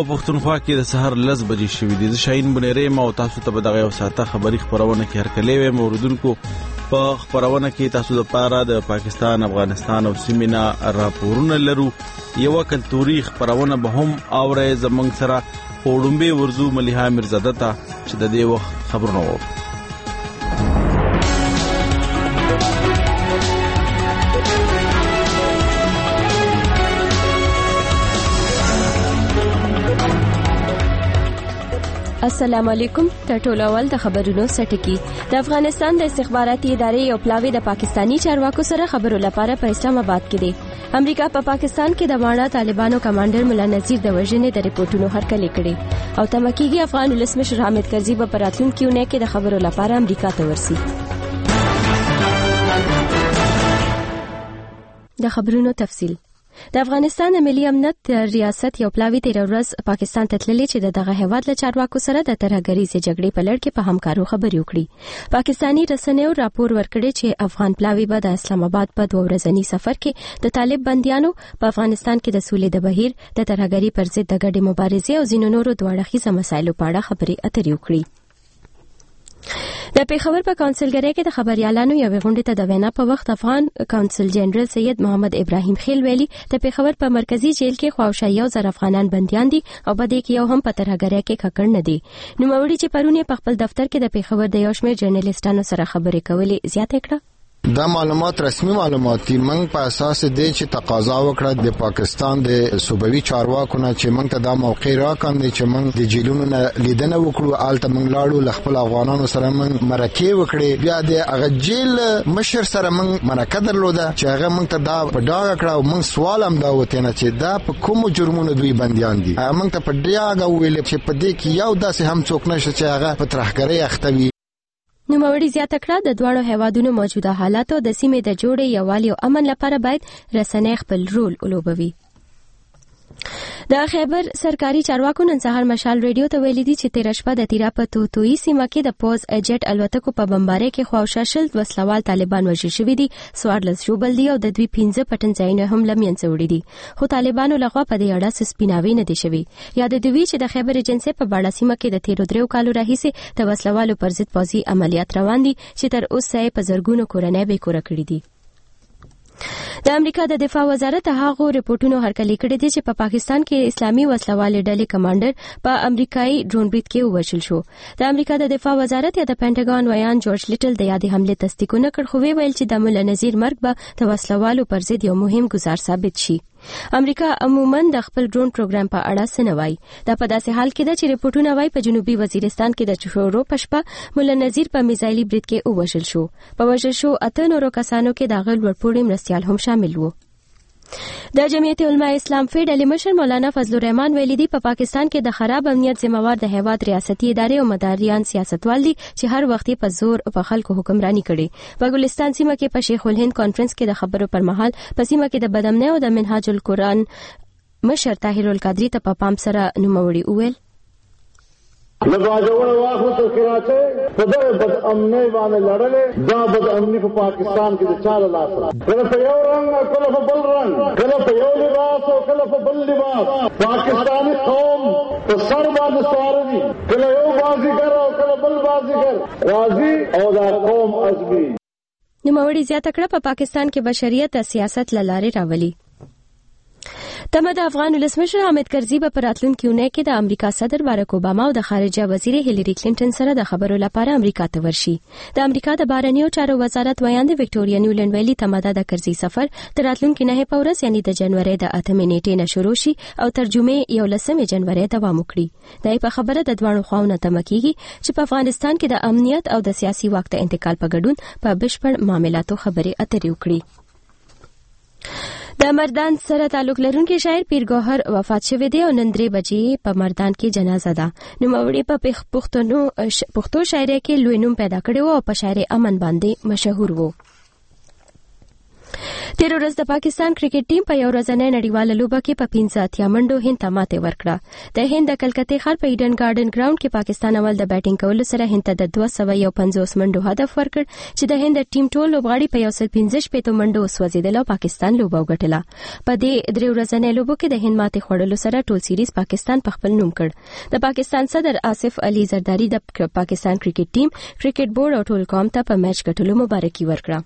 پښتونخوا کې د سحر 10 بجې شوې دي. زه شاهین بنيري ما او تاسو ته په دغه یو ساعته خبري خبرونه کې هرکلی ویم. اوردونکو په خبرونه کې تاسو د پاره د پاکستان، افغانستان او سیمه راپورونه لرو. یو کلتوري خبرونه به هم اوري زمنګ سره وړومبي ورزو مليحه مرزاده ته چې د دې وخت خبرونه وو. السلام علیکم. ټولو اول د خبرونو سټکی. د افغانستان د استخباراتي ادارې یو پلاوی د پاکستانی چارواکو سره خبرو لپاره په اسلام آباد کې دی. امریکا په پاکستان کې د واړه طالبانو کمانډر مولا نذیر د وژنې د ریپورتونو هرکلی کړي او تمکیږي افغان ولسمشر حامد کرزي په راتلونکي اونۍ کې د خبرو لپاره امریکا ته ورسي. د خبرونو تفصیل. د افغانستان ملي امنیت ریاست یو پلاوی تیر ورځ پاکستان ته تللی چې دغه هیواد له چارواکو سره د ترهګریزې جګړې په لړ کې په همکارو خبرې وکړي. پاکستانی رسنیو راپور ورکړی چې افغان پلاوی به د اسلام آباد په 2 ورځني سفر کې د طالب بنديانو په افغانستان کې د سولې د بهیر، د ترهګری پر ضد د ګډې مبارزې او ځینو نورو دوړخیزه مسایلو په اړه خبرې اترې وکړي. د پیښور په کونسلګری کې د خبريالانو یوې غونډې ته د وینا په وخت افغان کونسل جنرال سید محمد ابراهیم خیل ویلي د پیښور په مرکزی جیل کې خواوشا 1000 افغانان بنديان دي او بده کې یو هم په ترهګری کې ککړ نه دي. نو موري چې پرونه په خپل دفتر کې د پیښور د یو شمېر جرنالستانو سره خبرې کولې زیاته کړه. دا معلومات رسمي معلومات دي. موږ په اساس دي چې تقاضا وکړه د پاکستان د صوبوي چارواکو نه چې موږ ته دا موقع راکړي چې موږ د جیلونو نه لیدنه وکړو. آلته موږ لاړو خپل افغانانو سره موږ مرکه وکړي. بیا د هغه جیل مشر سره موږ مرکه درلوده چې هغه موږ ته دا په ډاګه کړه او موږ سوال هم دا وته نه چې دا په کوم جرمونو دوی بنديان دي. موږ ته په ډاګه ویل چې په دې کې یو داسې هم څوک نشته چې هغه په ترهګری اخته. نو موري زیاته کړه د دوړو هیوادونو موجوده حالات او د سیمې د جوړې یووالي او امن لپاره باید رسنۍ خپل رول ولوبوي. د خیبر سرکاري چارواکو نن سهار مشال ریډیو ته ویلي دي چې تیر شپه د تیرا په توتوي سیمه کې د پوز اجټ الوتکو په بمبارۍ کې خواوشا شل وسلوال طالبان وژل شوي دي. 14 ژوبل دي او د دوی 15 پټنځایونه هم لمنځه وړي دي. خو طالبانو لخوا په دې اړه سپیناوي نه دي شوي. یاد دوی چې د خیبر ایجنسی په باړه سیمه کې د تیر 3 کالو راهیسې د وسلوالو پر ضد پوځي عملیات روان دي چې تر اوسه په زرګونو کورنۍ به کور کړی دي. د امریکا د دفاع وزارت هغه ریپورتونو هرکلی کړی دي چې په پاکستان کې اسلامي وسلوالې ډلې کمانډر په امریکایي ډرون برید کې ووژل شو. د امریکا د دفاع وزارت یا د پینټاګون ویان جورج لیټل د یادې حمله تصدیق نه کړ، خو ویل چې د مولا نذیر مرګ به د وسلوالو پر ضد یو مهم ګزار ثابت شي. امریکا عموما د خپل ډرون پروګرام په اړه څه نه وایي. دا په داسې حال کې ده چې ریپورتونه وایي په جنوبي وزیرستان کې د شورو پښپا مولا نذیر په میزایلي برید کې ووژل شو. په وژل شو 8 نورو کسانو کې د غل ورپوړي مرستيال هم شامل وو. د جمعیت علماء اسلام فیډرال مشر مولانا فضل الرحمن ویلي دی په پاکستان کې د خراب امنیت ذمہوار د هیواد ریاستي ادارې او مداریان سیاستوال دي چې هر وخت په زور په خلکو حکمرانی کړي. په ګلستان سیمه کې په شیخ الهند کانفرنس کې د خبرو پر مهال په سیمه کې د بدامنۍ او د منهاج القرآن مشر طاهر القادری ته په پام سره نوموړي وویل لباجوړ واخو تذکراته په دغه بد امنۍ باندې لړلې. دا بد امنۍ په پاکستان کې د چاله لاس کله په یو رنګ کله په بل رنګ کله په یو لباس او کله په بل لباس پاکستانی قوم په سر باندې سوار دي. کله یو بازیګر او کله بل بازیګر راځي او دا قوم عزبي. نوموړي زیاته کړه په پاکستان کې بشریت د سیاست لاره راولي. تمه د افغان ولسمشر حامد کرزي په راتلونکي اونۍ کې د امریکا صدر بارک اوباما او د خارجه وزیر هیلری کلینټن سره د خبرو لپاره امریکا ته ورشي. د امریکا د بهرنیو چارو وزارت ویاند وکټوریا نیولند ویلي تمه د کرزي سفر د راتلونکي 9 په ورځ یعنی د جنوري د 8 نیټې نه شروع شي او ترجمه 11 جنوري دوام وکړي. دا په خبره د دوه خواونو تمکیږي چې په افغانستان کې د امنیت او د سیاسي واک ته انتقال په ګډون په بشپړ معاملاتو خبرې اترې وکړي. د مردان سره تعلق لرونکي شاعر پیر ګوهر وفات شوی دی او نن 3 بجې په مردان کې جنازه ده. نوموړي په پښتو شاعرۍ کې لوی نوم پیدا کړی و او په شاعرۍ امن باندې مشهور و. تیر ورځ د پاکستان کرکټ ټیم په یو ورځنۍ نړیواله لوبه کې په 15 منډو هند ته ماتې ورکړه. د هند د کلکتې ښار په ایډن ګارډن ګراوند کې پاکستان اول د بیټینګ کولو سره هند ته د 250 منډو هدف ورکړ چې د هند ټیم ټول لوبغاړي په 115 منډو وسوځیدل او پاکستان لوبه وګټله. په دې درې ورځنۍ لوبو کې د هند ماتې خوړلو سره ټول سیریز پاکستان په خپل نوم کړ. د پاکستان صدر آصف علي زرداری د پاکستان کرکټ ټیم، کرکټ بورډ او ټول قوم ته په میچ ګټلو مبارکي ورکړه.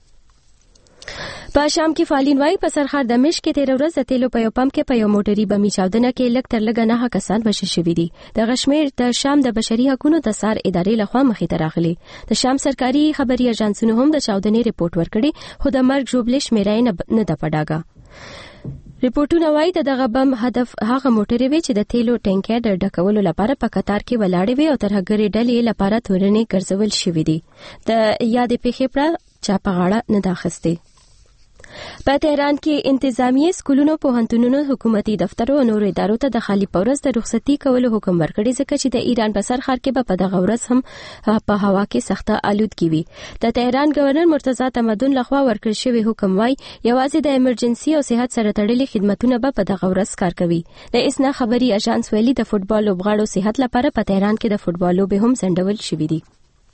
په شام کې فعالین وايي په سرحد دمشق کې تیر ورځ د تیلو په یو پمپ کې په یو موټري بمي چاودنه کې لږ تر لږه 9 کسان وژل شوي دي. د غشمیر د شام د بشري حقوقو د سار ادارې لخوا مخې ته راغلي. د شام سرکاري خبري اژانسونو هم د چاودنې ریپورت ورکړي، خو د مرګ ژوبلې شمیرې نه ده پډاګه. ریپورتونه وايي دغه بم هدف هغه موټرې وي چې د تیلو ټانکر د ډکولو لپاره په قطار کې ولاړې وي او ترهګرې ډلې لپاره تورنې ګرځول شوې دي. د یادې پیښې پر چا په غاړه نه داخسته. په تهران کې انتظامیه سکولونو، پوهنتونونو، حکومتي دفترو او نورو ادارو ته د خالی پورس د رخصتي کولو حکم ورکړی ځکه چې د ایران په سرحد کې په دغه ورځ هم په هوا کې سخته آلودګي وي. د تهران گورنر مرتضی تمدن لخوا ورکړل شوی حکم وايي یوازې د ایمرجنسي او صحت سره تړلي خدماتونه به په دغه ورځ کار کوي. د اسنا خبري اژانس ویلي د فوتبال لوبغاړو صحت لپاره په تهران کې د فوتبال لوبې هم ځنډول شوې دي.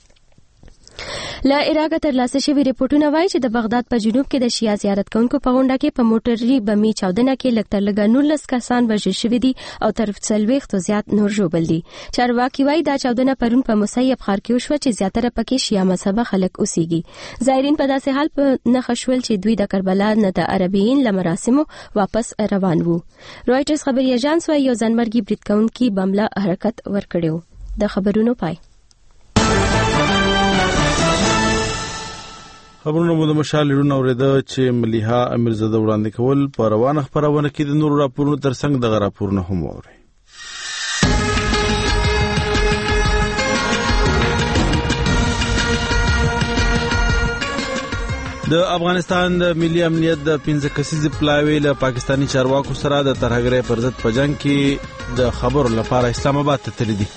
له عراق ترلاسه شوی ریپورتونه وایي چې د بغداد په جنوب کې د شیعه زیارت کوونکو په غونډه کې په موټري بمي چاودنه کې لږ تر لږه 19 کسان وژل شوي دي او تر 40 زیات نور ژوبل دي. چارواکي وایي دا چاودنه پرون په مصیب ښار کې وشوه چې زیاتره پکې شیعه مذهبه خلک اوسېږي. زایرین په داسې حال په نښه شول چې دوی د کربلا نه د عربین له مراسمو واپس روان وو. رويټرز خبري اژانس وايي یو ځانمرګي برید کوونکي بمله حرکت ورکړیو. د خبرونو پای. خبرونه مو د مشال لرونه اوریده چې مليحه امیرزاده وړاندې کول په روانه خبرونه کې د نورو راپورونو ترڅنګ دغه راپورونه هم اوري. د افغانستان د ملي امنیت د 15 کسیز پلاوی له پاکستانی چارواکو سره د ترهګرۍ پر ضد په جنگ کې د خبرو لپاره اسلام آباد ته تللی دي.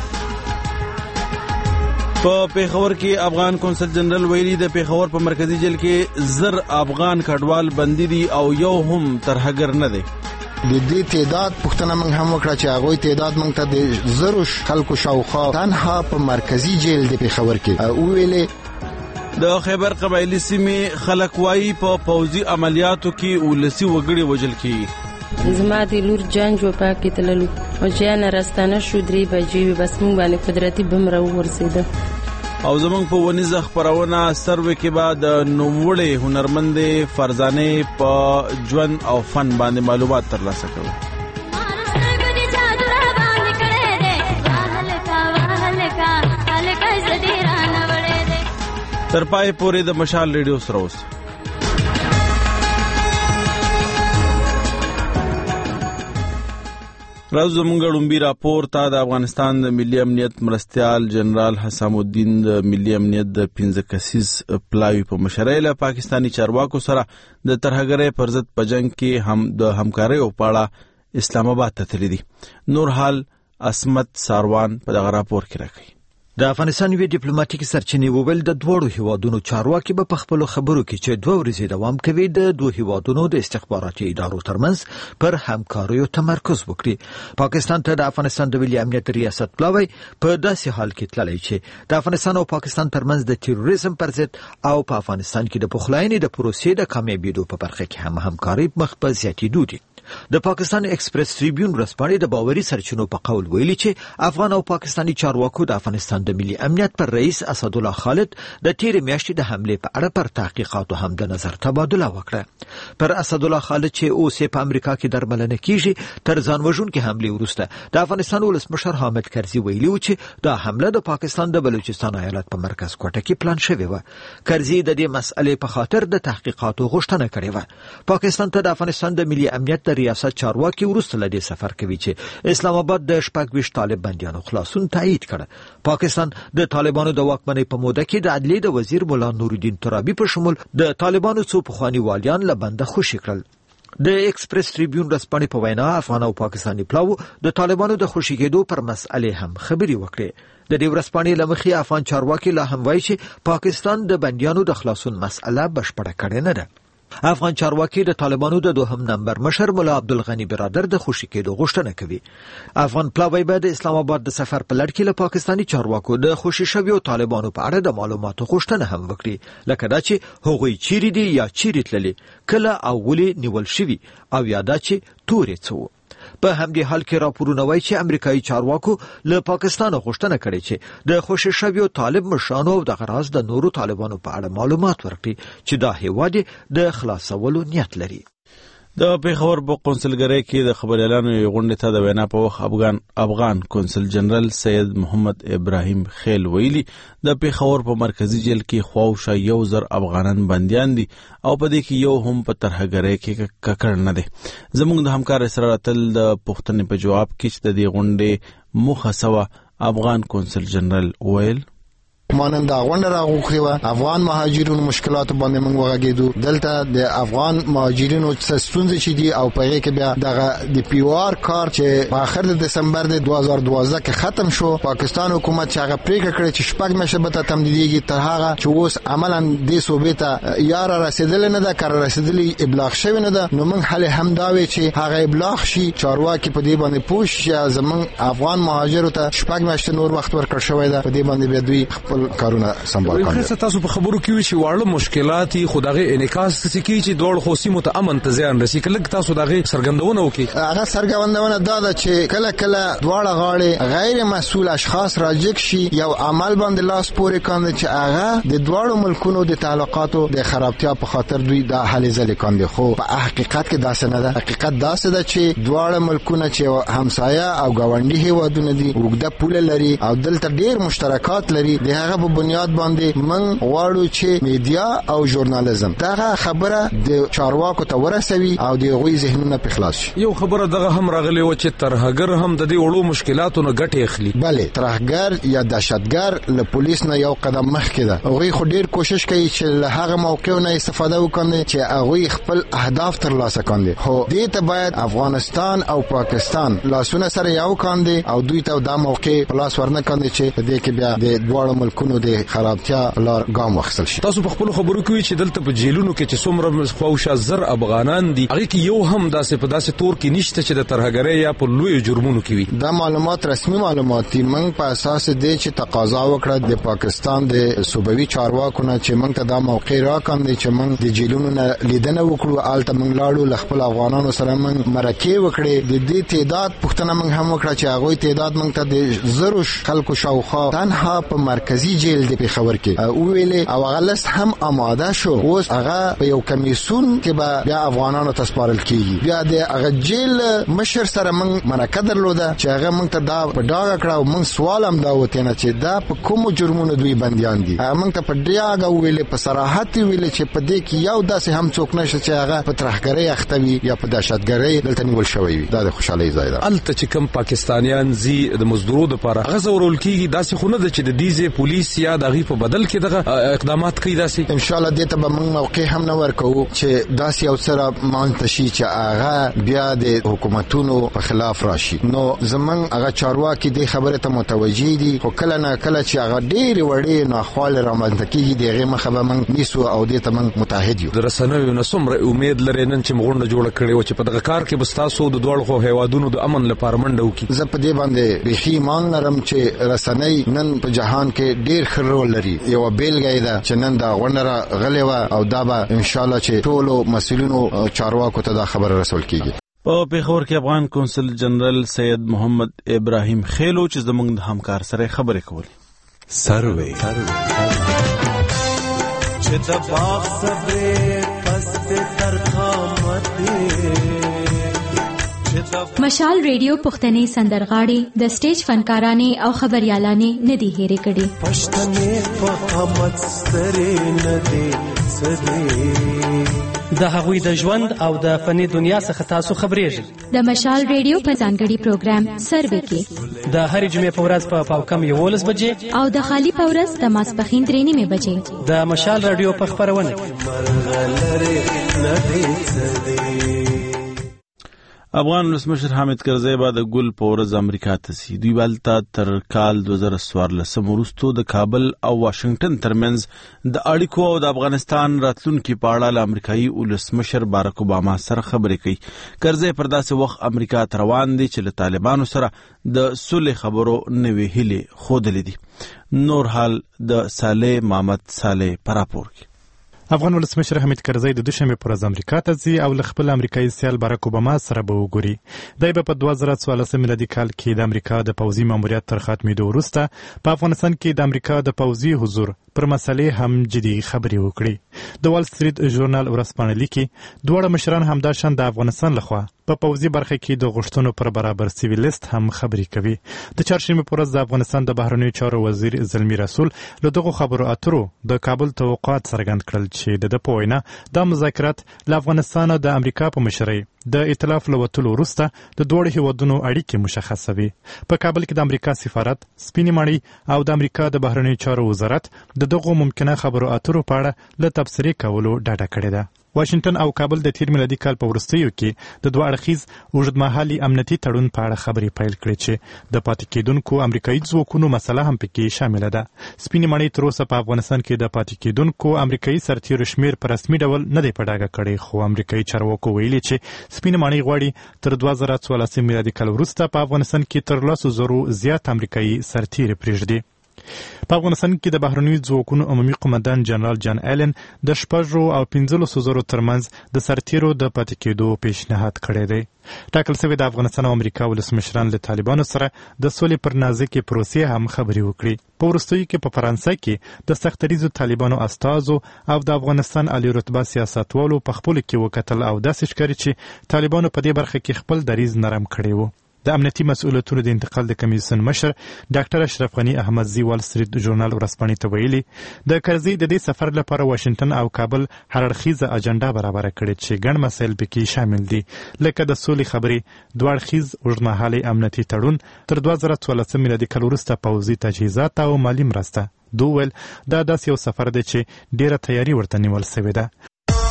په پیښور کې افغان کونسل جنرال ویلي د پیښور په مرکزی جیل کې زر افغان کډوال بندي دي او یو هم ترهګر نه دی. د دې تعداد پښتنه موږ هم وکړه چې هغه تعداد موږ ته د زرو خلکو شاوخوا تنها په مرکزی جیل د پیښور کې ویلې. د خیبر قبایلی سیمې خلک وايي په پوځي عملیاتو کې ولسی وګړي وژل کیږي. زما د لور جنگ جو پاکې تللو او جان راستانه شو 3 بجې بس موږ باندې قدرتي بم را ورسېده. او زمونږ په ونیزه خبرونه سروې کې بعد نوموړې هنرمندې فرزانه په ژوند او فن باندې معلومات ترلاسه کوي. تر پای پورې د مشال ریډیو سره اوس. راز زمونږ ډومبي راپور ته د افغانستان د ملي امنیت مرستیال جنرال حسام الدین د ملي امنیت د 15 کسیز پلاوی په مشرۍ له پاکستانی چارواکو سره د ترهګرۍ پر ضد په جنگ کې هم د همکارۍ او پاړه اسلام آباد ته تللی دي. نور حال اسمت ساروان په دغه راپور کې راکړي. د افغانستان وی ډیپلوماټیک سرچینې وویل د دوړو هیوادونو چارواکي به په خپل خبرو کې چې 2 ورځې دوام کوي د دوه هیوادونو د استخباراتي ادارو ترمنځ پر همکاریو تمرکز وکړي. پاکستان ته د افغانستان د ملي امنیت ریاست پلاوی په داسې حال کې تللی چې د افغانستان او پاکستان ترمنځ د تروریزم پر ضد او په افغانستان کې د پخلاینې د پروسې د کامیابیدو په برخه کې هم همکاري مخ په زیاتېدو دي. د پاکستان ایکسپریس ټریبیون رسپانې د باوري سرچینو په قول ویلي چې افغان او پاکستانی چارواکو د افغانستان د ملي امنیت پر رئیس اسد الله خالد د تیرې میاشتې د حمله په اړه پر تحقیقاتو هم د نظر تبادله وکړه. پر اسد الله خالد چې اوس په امریکا کې درملنه کیږي تر ځانوژونکې حمله وروسته د افغانستان ولسمشر حامد کرزي ویلي و چې دا حمله د پاکستان د بلوچستان ایالت په مرکز کوټه کې پلان شوې و. کرزي د دې مسئلې په خاطر د تحقیقاتو غوښتنه کړې و. پاکستان ته د افغانستان د ملي امنیت ریاست چارواکي وروسته لدې سفر کوي چې اسلام آباد د 26 طالب بنديانو خلاصون تایید کړ. پاکستان د طالبانو د واکمنۍ په موده کې د عدلیې د وزیر مولا نورالدین ترابي په شمول د طالبانو څو پخواني والیان له بنده خوشي کړل. د ایکسپریس ټریبیون رسپانې په وینا افغان او پاکستانی پلاو د طالبانو د خوشي کېدو پر مسئلې هم خبري وکړي. د دې ورسپانې لمخې افغان چارواکي لا هم وایي چې پاکستان د بنديانو د خلاصون مسئله بشپړه کړې نه ده. افغان چارواکي د طالبانو د دوهم نمبر مشر مولا عبدالغنی برادر د خوشي کېدو غوښتنه کوي. افغان پلاوی به د اسلام آباد د سفر په لړ کې له پاکستاني چارواکو د خوشي شویو طالبانو په اړه د معلوماتو غوښتنه هم وکړي، لکه دا چې هغوی چیرې دي یا چیرې تللي، کله او ولې نیول شوي، او یا دا چې تورې څه وو. په همدې حال کې راپورونه وایي چې امریکایي چارواکو له پاکستان غوښتنه کړې چې د خوشي شویو طالب مشرانو او د غراز د نورو طالبانو په اړه معلومات ورکړي چې دا هیواد د خلاصولو نیت لري. د پیښور په قونسلګرۍ کې د خبريالانو غونډې ته د وینا په وخت افغان قونسل جنرال سید محمد ابراهیم خیل ویلي د پیښور په مرکزی جیل کې خواوشا 1000 افغانان بنديان دي او په دې کې یو هم په ترهګرۍ کې ککړ نه دي. زموږ د همکار اسرار تل د پښتنې په جواب کې چې د دې غونډې مخه سوا افغان قونسل جنرال ویل مانند غونډه راغوښتي و افغان مهاجرینو مشکلات باندې موږ وغږیدو. دلته د افغان مهاجرینو ستونزې چې دي او په هغه کې بیا دغه د پیوار کار چې په اخر د دسمبر د 2012 کې ختم شو، پاکستان حکومت چې هغه پریکړه کړې چې شپږ میاشتې به تمدیدېږي، تر هغه چې اوس عملاً د صوبې ته یا رسیدل نه ده، کار رسیدلی ابلاغ شوی نه ده. نو موږ حل هم دا وی چې هغه ابلاغ شي، چارواکي په دې باندې پوه شي چې زموږ افغان مهاجرو ته شپږ میاشتې نور وخت ورکړ شوی ده، په دې باندې به دوی خپل کارونه سمبال کړي. خاصه تاسو په خبرو کې وی چې واړه مشکلات خدای انعکاس کوي چې دوړ خوسي متأمن ته ځان رسي. کله تاسو دغه سرګندونه وکي، هغه سرګندونه دا ده چې کله کله دواړه غاړي غیر مسؤل اشخاص راجک شي یو عمل باندې لاس پورې کاندي چې هغه د دواړو ملکونو د تعلقاتو د خرابتیا په خاطر دوی دا حل ځل کاندي. خو په حقیقت کې داسې نه ده. حقیقت داسې ده چې دواړه ملکونه چې همسایه او ګاونډي هیوادونه دي، وګړه پوله لري او دلته ډیر مشترکات لري. د هغه په بنیاد باندې من غواړو چې میډیا او ژورنالیزم دغه خبره د چارواکو ته ورسوي او د غوي ذهنونه په خلاص شي. یو خبره دغه هم راغلی و چې ترهګر هم د دې وړو مشکلاتو نه ګټه اخلي. بله، ترهګر یا دهشتګر له پولیس نه یو قدم مخکې ده. هغه خو ډیر کوشش کوي چې له هغه موقع نه استفاده وکړي چې هغه خپل اهداف ترلاسه کړي. خو دې ته باید افغانستان او پاکستان لاسونه سره یو کاندي او دوی ته دا موقع پلاس ورنه کاندي چې دې کې بیا د دوه ملکونو د خرابتیا لار ګام واخیستل شي. تاسو په خپل خبرو کې چې دلته په جیلونو کې چې څومره خواوشا 1000 افغانان دي، هغه کې یو هم داسې په داسې تور کې نشته چې د ترهګرۍ یا په لوی جرمونو کې وي. دا معلومات رسمي معلومات دي. موږ په اساس دي چې تقاضا وکړه د پاکستان د صوبوي چارواکو نه چې موږ ته دا موقع راکاندي چې موږ د جیلونو نه لیدنه وکړو. آلته موږ لاړو خپل افغانانو سره موږ مرکه وکړې. د دې تعداد پښتنه موږ هم وکړه چې هغه تعداد موږ ته د زرو خلکو شاوخوا تنها په مرکزی جیل د پیښور کې او ویلې او هغه لست هم آماده شو. اوس هغه په یو کمیسون کې به بیا افغانانو ته سپارل کیږي. بیا د هغه جیل مشر سره موږ مرکه درلوده چې هغه موږ ته دا په ډاګه کړه او موږ سوال هم دا وته نه چې دا په کوم جرمونو دوی بنديان دي. موږ ته په ډاګه ویلې، په صراحت ویلې چې په دې کې یو داسې هم څوک نشته چې هغه په ترهګرۍ اختوي یا په دهشتګرۍ دلته نیول شوی وي. دا د خوشحالۍ ځای ده. الته چې کوم پاکستانیان زی د مزدورو لپاره هغه زورول کیږي، داسې خو نه ده چې د دیزه پولیس یا دغه په بدل کې دغه اقدامات کوي. داسې ان شاء الله دې ته به موږ موقع هم نه ورکو چې داسې یو سره مانتشي چې هغه بیا د حکومتونو په خلاف راشي. نو زمون هغه چارواکي دې خبره ته متوجي دي، خو کله نه کله چې هغه ډېر وړي نه خپل رامنځته کیږي دغه مخه به موږ نیسو او دې ته موږ متحد یو. د رسنیو نه څومره امید لري نن چې موږ نه جوړ کړي او چې په دغه کار کې بستاسو د دوړ خو هیوادونو د امن لپاره منډه وکړي. زه په دې باندې به ایمان لرم چې رسنۍ نن په جهان کې ډېر خرول لري. یو بیلګه ده چې نن دا غونډه غلې و او دا به ان شاء الله چې ټول مسؤلینو چارواکو ته دا خبر رسول کیږي. په پیښور کې افغان قونسل جنرال سید محمد ابراهیم خیلو چې زموږ د همکار سره خبرې کولې. سروي چې د باغ صبر پست تر قامت مشال ریډیو پښتني سندرغاړي د سټیج فنکارانه او خبريالانه ندي هېره کړي. پښتني په قامت ستري ندي سدي د هغوی د ژوند او د فني دنیا څخه تاسو خبرېږئ. د مشال ریډیو په ځانګړي پروګرام سروي کې د هرې جمعې په ورځ په پاوکم 11 بجې او د خالی په ورځ د ماسپښین 3 بجې د مشال ریډیو په خبرونه افغان ولسمشر حامد کرزی به د ګل په ورځ امریکا ته ځي. دوی به هلته تر کال 2014 وروسته د کابل او واشنگټن ترمنځ د اړیکو او د افغانستان راتلونکي په اړه له امریکایي ولسمشر بارک اوباما سره خبرې کوي. کرزی پر داسې وخت امریکا ته روان دی چې له طالبانو سره د صلح خبرو نوې هیلې ښودلې دي. نور حال د صالح محمد صالح په راپور کې. افغان ولسمشر حامد کرزی د دوشنبه پر ورځ امریکا ته ځي او له خپل امریکایي سیال بارک اوباما سره به وګوري. دی به په 2014 میلادي کال کې د امریکا د پوځي ماموریت تر ختمېدو وروسته په افغانستان کې د امریکا د پوځي حضور پر مسلې هم جدي خبرې وکړي. د وال سټریټ ژورنال ورځپاڼه لیکي دواړه مشران همداشان د افغانستان لخوا په پوځي برخه کې د غوښتنو پر برابر سیویلیست هم خبرې کوي. د چهارشنبه پر ورځ د افغانستان د بهرنیو چارو وزیر زلمی رسول له دغو خبرو اترو د کابل توقعات څرګند کړل چې د په وینا دا مذاکرات له افغانستان او د امریکا په مشرۍ د ائتلاف له وتلو وروسته د دوړو هیوادونو اړیکې مشخصوي. په کابل کې د امریکا سفارت، سپینې ماڼۍ او د امریکا د بهرنیو چارو وزارت د دغو ممکنه خبرو اترو په اړه له تبصرې کولو ډډه کړې ده. واشنگټن او کابل د تیر میلادي کال په وروستیو کې د دوه اړخیز اوږدمهالي امنیتي تړون په اړه خبرې پیل کړې چې د پاتې کېدونکو امریکایي ځواکونو مسله هم پکې شامله ده. سپینې ماڼۍ تر اوسه په افغانستان کې د پاتې کېدونکو امریکایي سرتیرو شمیر په رسمي ډول نه دی په ډاګه کړی، خو امریکایي چارواکو ویلي چې سپینې ماڼۍ غواړي تر 2014 میلادي کال وروسته په افغانستان کې تر 100,000 زیات امریکایي سرتیري پرېږدي. په افغانستان کې د بهرنیو ځواکونو عمومي قومندان جنرال جان ایلن د 15,000 او 15,000 ترمنځ د سرتیرو د پاتې کېدو پیشنهاد کړی دی. ټاکل شوی د افغانستان او امریکا ولسمشران له طالبانو سره د سولې پر نازکې پروسې هم خبرې وکړي. په وروستیو کې په فرانسه کې د سختدریځو طالبانو استازو او د افغانستان عالی رتبه سیاستوالو په خپلو کې وکتل او داسې ښکاري چې طالبانو په دې برخه کې خپل دریځ نرم کړی و. د امنیتي مسؤلیتونو د انتقال د کمیسیون مشر ډاکټر اشرف غني احمدزي وال سټریټ ژورنال ورځپاڼې ته ویلي د کرزي د دې سفر لپاره واشنگټن او کابل هر اړخیزه اجنډا برابره کړې چې ګڼ مسایل پکې شامل دي، لکه د سولې خبرې، دوه اړخیز اوږدمهالي امنیتي تړون، تر 2014 میلادي کال وروسته پوځي تجهیزات او مالي مرسته. دوی ویل دا داسې یو سفر دی چې ډیره تیاري ورته نیول سوې ده.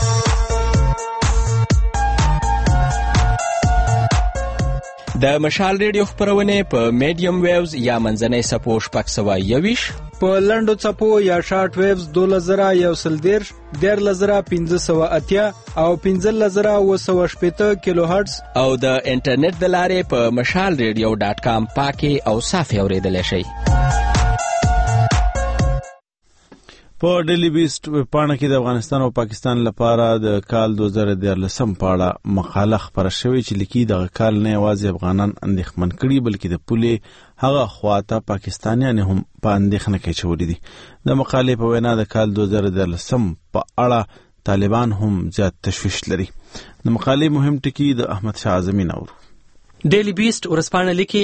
د مشال ریډیو خپرونې په میډیم ویوز یا منځنۍ څپو 621 په لنډو څپو یا شارټ ویوز 2110 14580 او 15780 کیلو هرتز او د انټرنیټ د لارې په mashalradio.com پاکي او صافي اوریدلای شئ. په ډیلی بیسټ ویبپاڼه کې د افغانستان او پاکستان لپاره د کال 2013 په اړه مقاله خپره شوې چې لیکي دغه کال نه یوازې افغانان اندېښمن کړي بلکې د پولې هغه خواته پاکستانیان هم په اندېښنه کې چولې دي. د مقالې په وینا د کال 2013 په اړه طالبان هم زیات تشویش لري. د مقالې مهم ټکي د احمد شاه اعظمي نورو. ډیلی بیسټ ورځپاڼه لیکي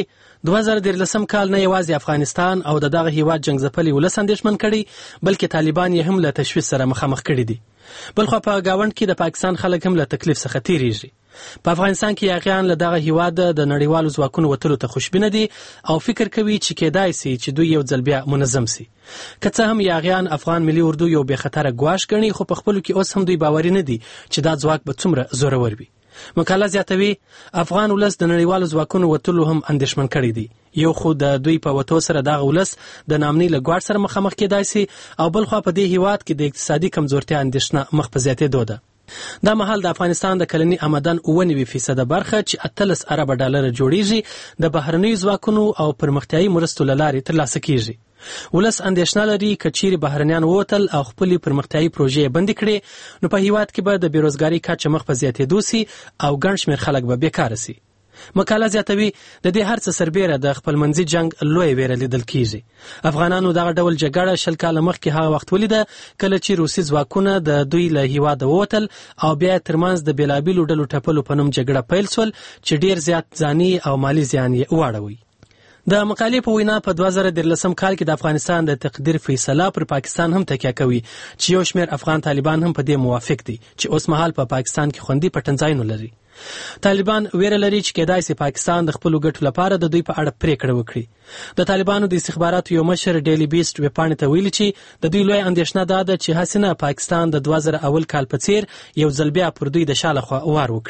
2013 کال نه یوازې افغانستان او دغه هیواد جنگ ځپلي ولس اندېښمن کړي بلکې طالبان یې هم له تشویش سره مخامخ کړي دي. بلخو په گاوند کې د پاکستان خلک هم له تکلیف څخه تیریږي. په افغانستان کې یاغیان له دغه هیواد د نړیوالو ځواکونو وتلو ته خوشبینه دي او فکر کوي چې کېدای سي چې دوی یو ځل بیا منظم سي. که څه هم یاغیان افغان ملي اردو یو بې خطره ګواښ ګڼي خو په خپلو کې اوس هم دوی باوري نه دي چې دا ځواک به څومره زورور وي. مقاله زیاتوي افغان ولس د نړیوالو ځواکونو وتلو هم اندېښمن کړي دي. یو خو د دوی په وتو سره دغه ولس د نامنۍ له ګواښ سره مخامخ کېدای سي او بل خوا په دې هیواد کې د اقتصادي کمزورتیا اندېښنه مخ په زیاتېدو ده. دا مهال د افغانستان د کلني آمدن 99% برخه چې 18 ارب ډالر جوړیږي د بهرنیو ځواکونو او پرمختیایي مرستو له لارې ترلاسه کیږي. ولس اندېښنه لري که چیرې بهرنیان ووتل او خپلې پرمختیایي پروژې بندې کړي نو په هیواد کې به د بیروزګارۍ کچه مخ په زیاتېدو سي او ګڼ شمېر خلک به بیکاره سي. مقاله زیاتوي د دې هر څه سربیره د خپلمنځي جنگ لوی ویره لیدل کیږي. افغانانو دغه ډول جګړه 10 کاله مخکې هغه وخت ولیده کله چې روسي ځواکونه د دوی له هیواده ووتل او بیا ترمنځ د بیلابیلو ډلو ټپلو په نوم جګړه پیل سول چې ډیر زیات ځاني او مالی زیان یې واړوي. د مقالې په وینا په 2013 کال کې د افغانستان د تقدیر فیصله پر پاکستان هم تکیه کوي چې یو شمېر افغان طالبان هم په دې موافق دي چې اوس مهال په پاکستان کې خوندي پټنځایونه لري. طالبان ویره لري چې کېدای سي پاکستان د خپلو ګټو لپاره د دوی په اړه پریکړه وکړي. د طالبانو د استخباراتو یو مشر ډیلی بیسټ ویبپاڼې ته ویلي چې د دوی لوی اندېښنه دا ده چې هسې نه پاکستان د 2001 کال په څیر یو ځل بیا پر دوی د شا لخوا وار وکړي.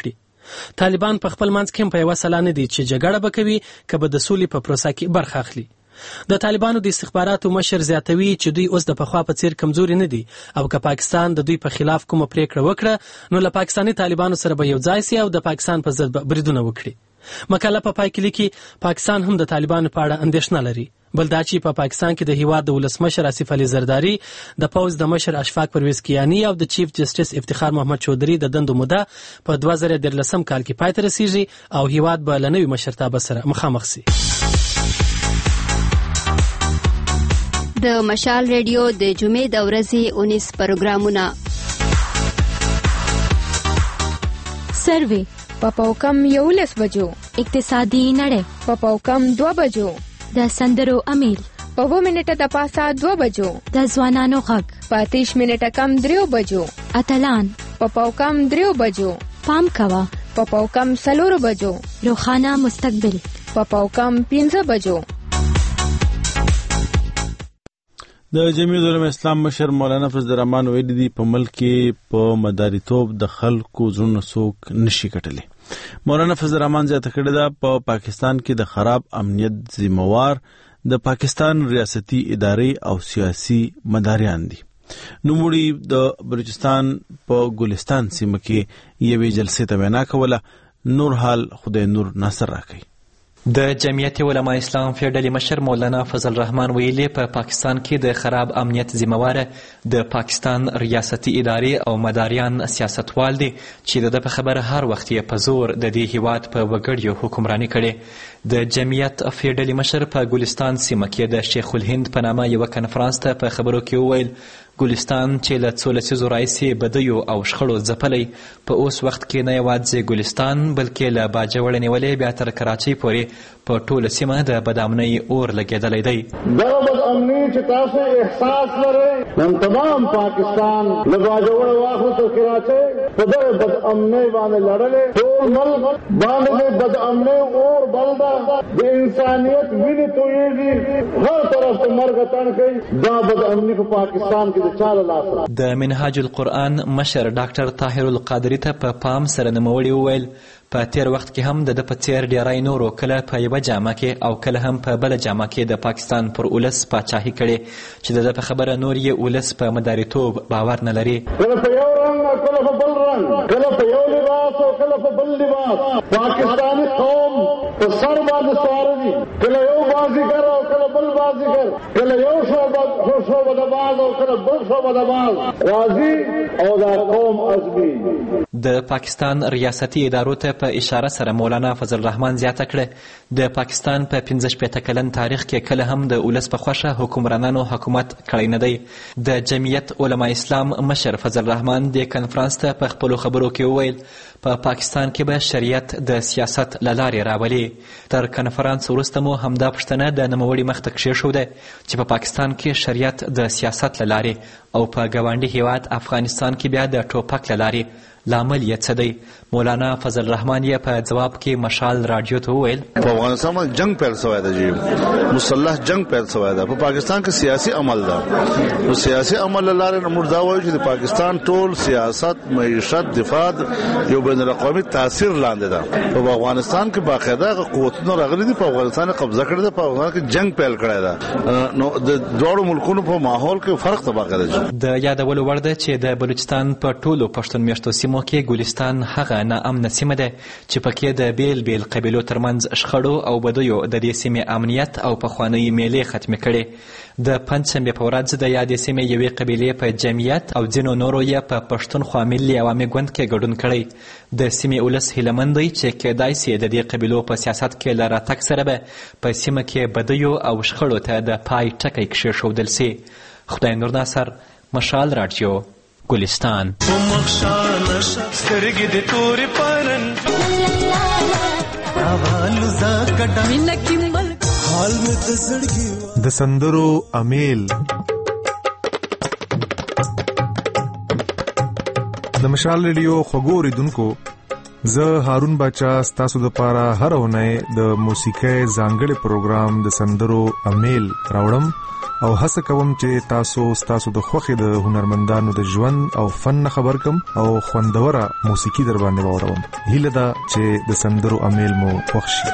طالبان په خپل منځ کې په یو سلا نه دي چې جګړه وکوي که به د سولې په پروسه کې برخه اخلي. د طالبانو د استخباراتو مشر زیاتوي چې دوی اوس د پخوا په څیر کمزوري نه دي او که پاکستان د دوی په خلاف کومه پریکړه وکړه نو له پاکستاني طالبانو سره به یو ځای سي او د پاکستان په ضد بریدونه وکړي. مقاله په پای کې لیکي پاکستان هم د طالبانو په اړه اندېښنه لري. بل دا چې په پاکستان کې د هیواد د ولسمشر آصف علي زرداری، د پوز د مشر اشفاق پرویز کیانی او د چیف جسټس افتخار محمد چودھری د دندو موده په 2013 کال کې پای ته رسیږي او هیواد به له نوي مشرتابه سره مخامخ شي. د مشال ریډیو د جمعې د ورځې 19 پروګرامونه. سروې په پاوکم 11 بجو، اقتصادي نړۍ په پاوکم 2 بجو، د سندرو امیل په 2 منټه د پاسه 2 بجو، د ځوانانو غږ په 30 منټه کم 3 بجو، اتلان په پاوکم 3 بجو، پام کوا په پاوکم 4 بجو، روخانه مستقبل په پاوکم 15 بجو. د جمعیت علماء اسلام مشر مولانا فضل الرحمن ویلي دي په ملک کې په مداریتوب د خلکو زړونه څوک نشي کټلی. مولانا فضل الرحمن زیاته کړې ده په پاکستان کې د خراب امنیت ذمہوار د پاکستان ریاستي ادارې او سیاسي مداریان دي. نوموړي د بلوچستان په ګلستان سیمه کې یوې جلسې ته وینا کوله. نور حال خدای نور ناصر راکوي. د جمعیت علماء اسلام فیډرالي مشر مولانا فضل الرحمن ویلي په پاکستان کې د خراب امنیت ذمہواره د پاکستان ریاستي ادارې او مداریان سیاستوال دي چې د خبره هر وخت یې په زور د دې هیواد په وګړیو حکمرانی کړي. د جمعیت فیډرالي مشر په ګلستان سیمه کې د شیخ الهند په نامه یو کنفرانس ته په خبرو کې وویل ګلستان چې له څو لسیزو راهیسې بدیو او شخړو ځپلی په اوس وخت کې نه یوازې ګلستان بلکې له باجوړ نیولې بیا تر کراچۍ پورې په ټوله سیمه د بدامنۍ اور لګېدلی دی. دغه بدامنۍ چې تاسو احساس لرئ نن تمام پاکستان له باجوړ واخلو تر کراچۍ په دغه بدامنۍ باندې لړلې ټول ملک باندې بدامنۍ اور بل ده. د انسانیت وینې تویېږي، هر طرف ته مرګ تڼ کوي. دا بدامنۍ په پاکستان کې د منهاج القرآن مشر ډاکټر طاهر القادری ته په پام سره نوموړي وویل په تیر وخت کې هم د په څیر ډیری نورو کله په یوه جامه کې او کله هم په بله جامه کې د پاکستان پر ولس پاچاهي کړې چې د په خبره نور یې ولس په مداریتوب باور نه لري. کله په یو رنګ، کله په بل رنګ، کله په یو لباس او کله په بل لباس پاکستاني قوم په سر باندې سوار دي. کله یو بازیګر او کله بل بازیګر، کله یو شعبه د باز او کله بل شعبه د باز راځي او دا قوم عزمي. د پاکستان ریاستي ادارو ته په اشاره سره مولانا فضل الرحمن زیاته کړه د پاکستان په 15 کلن تاریخ کې کله هم د ولس په خوښه حکمرانانو حکومت کړی نه دی. د جمعیت علماء اسلام مشر فضل الرحمن د کنفرانس ته په خپلو خبرو کې وویل په پاکستان کې به شریعت د سیاست له لارې راولي. تر کنفرانس وروسته مو همدا پوښتنه د نوموړي مخ ته کېښوده چې په پاکستان کې شریعت د سیاست له لارې او په ګاونډي هیواد افغانستان کې بیا د ټوپک له لارې لامل یې څه دی؟ مولانا فضل الرحمن یې په جواب کې مشال رادیو ته وویل په افغانستان باندې جنگ پیل شوی دی، جی مسلح جنگ پیل شوی دی. په پاکستان کې سیاسي عمل ده، نو سیاسي عمل لاره موږ دا وایو چې د پاکستان ټول سیاست، معیشت، دفاع یو بین الاقوامي تاثیر لاندې ده. په افغانستان کې باقاعده قوتونه راغلي دي، په افغانستان قبضه کړې ده، په افغانستان کې جنگ پیل کړی ده. نو د دوړو ملکونو په ماحول کې فرق ته باقاعده د یادولو وړ ده چې د بلوچستان په ټولو پښتون میشتو سیمو کې ګلستان هغه ناامنه سیمه ده چې پکې د بیل بیل قبیلو ترمنځ شخړو او بدیو د دې سیمې امنیت او پخوانۍ میلې ختمې کړې. د پنجشنبې په ورځ د یادې سیمې یوې قبیلې په جمعیت او ځینو نورو یې په پښتونخوا ملي عوامي ګوند کې ګډون کړی. د سیمې ولس هیلهمند دی چې کېدای سي د دې قبیلو په سیاست کې له راتګ سره به په سیمه کې بدیو او شخړو ته د پای ټکی کېښودل سي. خدای نور ناصر، مشال رادیو، ګلستان. د سندرو امیل. د مشال ریډیو خوږو اوریدونکو، زه هارون باچا ستاسو دپاره هره اونۍ د موسیقۍ ځانګړی پروګرام د سندرو امیل راوړم او هڅه کوم چې تاسو د خوښې د هنرمندانو د ژوند او فن خبر کم او خوندوره موسیقي در باندې واوروم. هیله ده چې د سندرو امیل مو خوښ شي.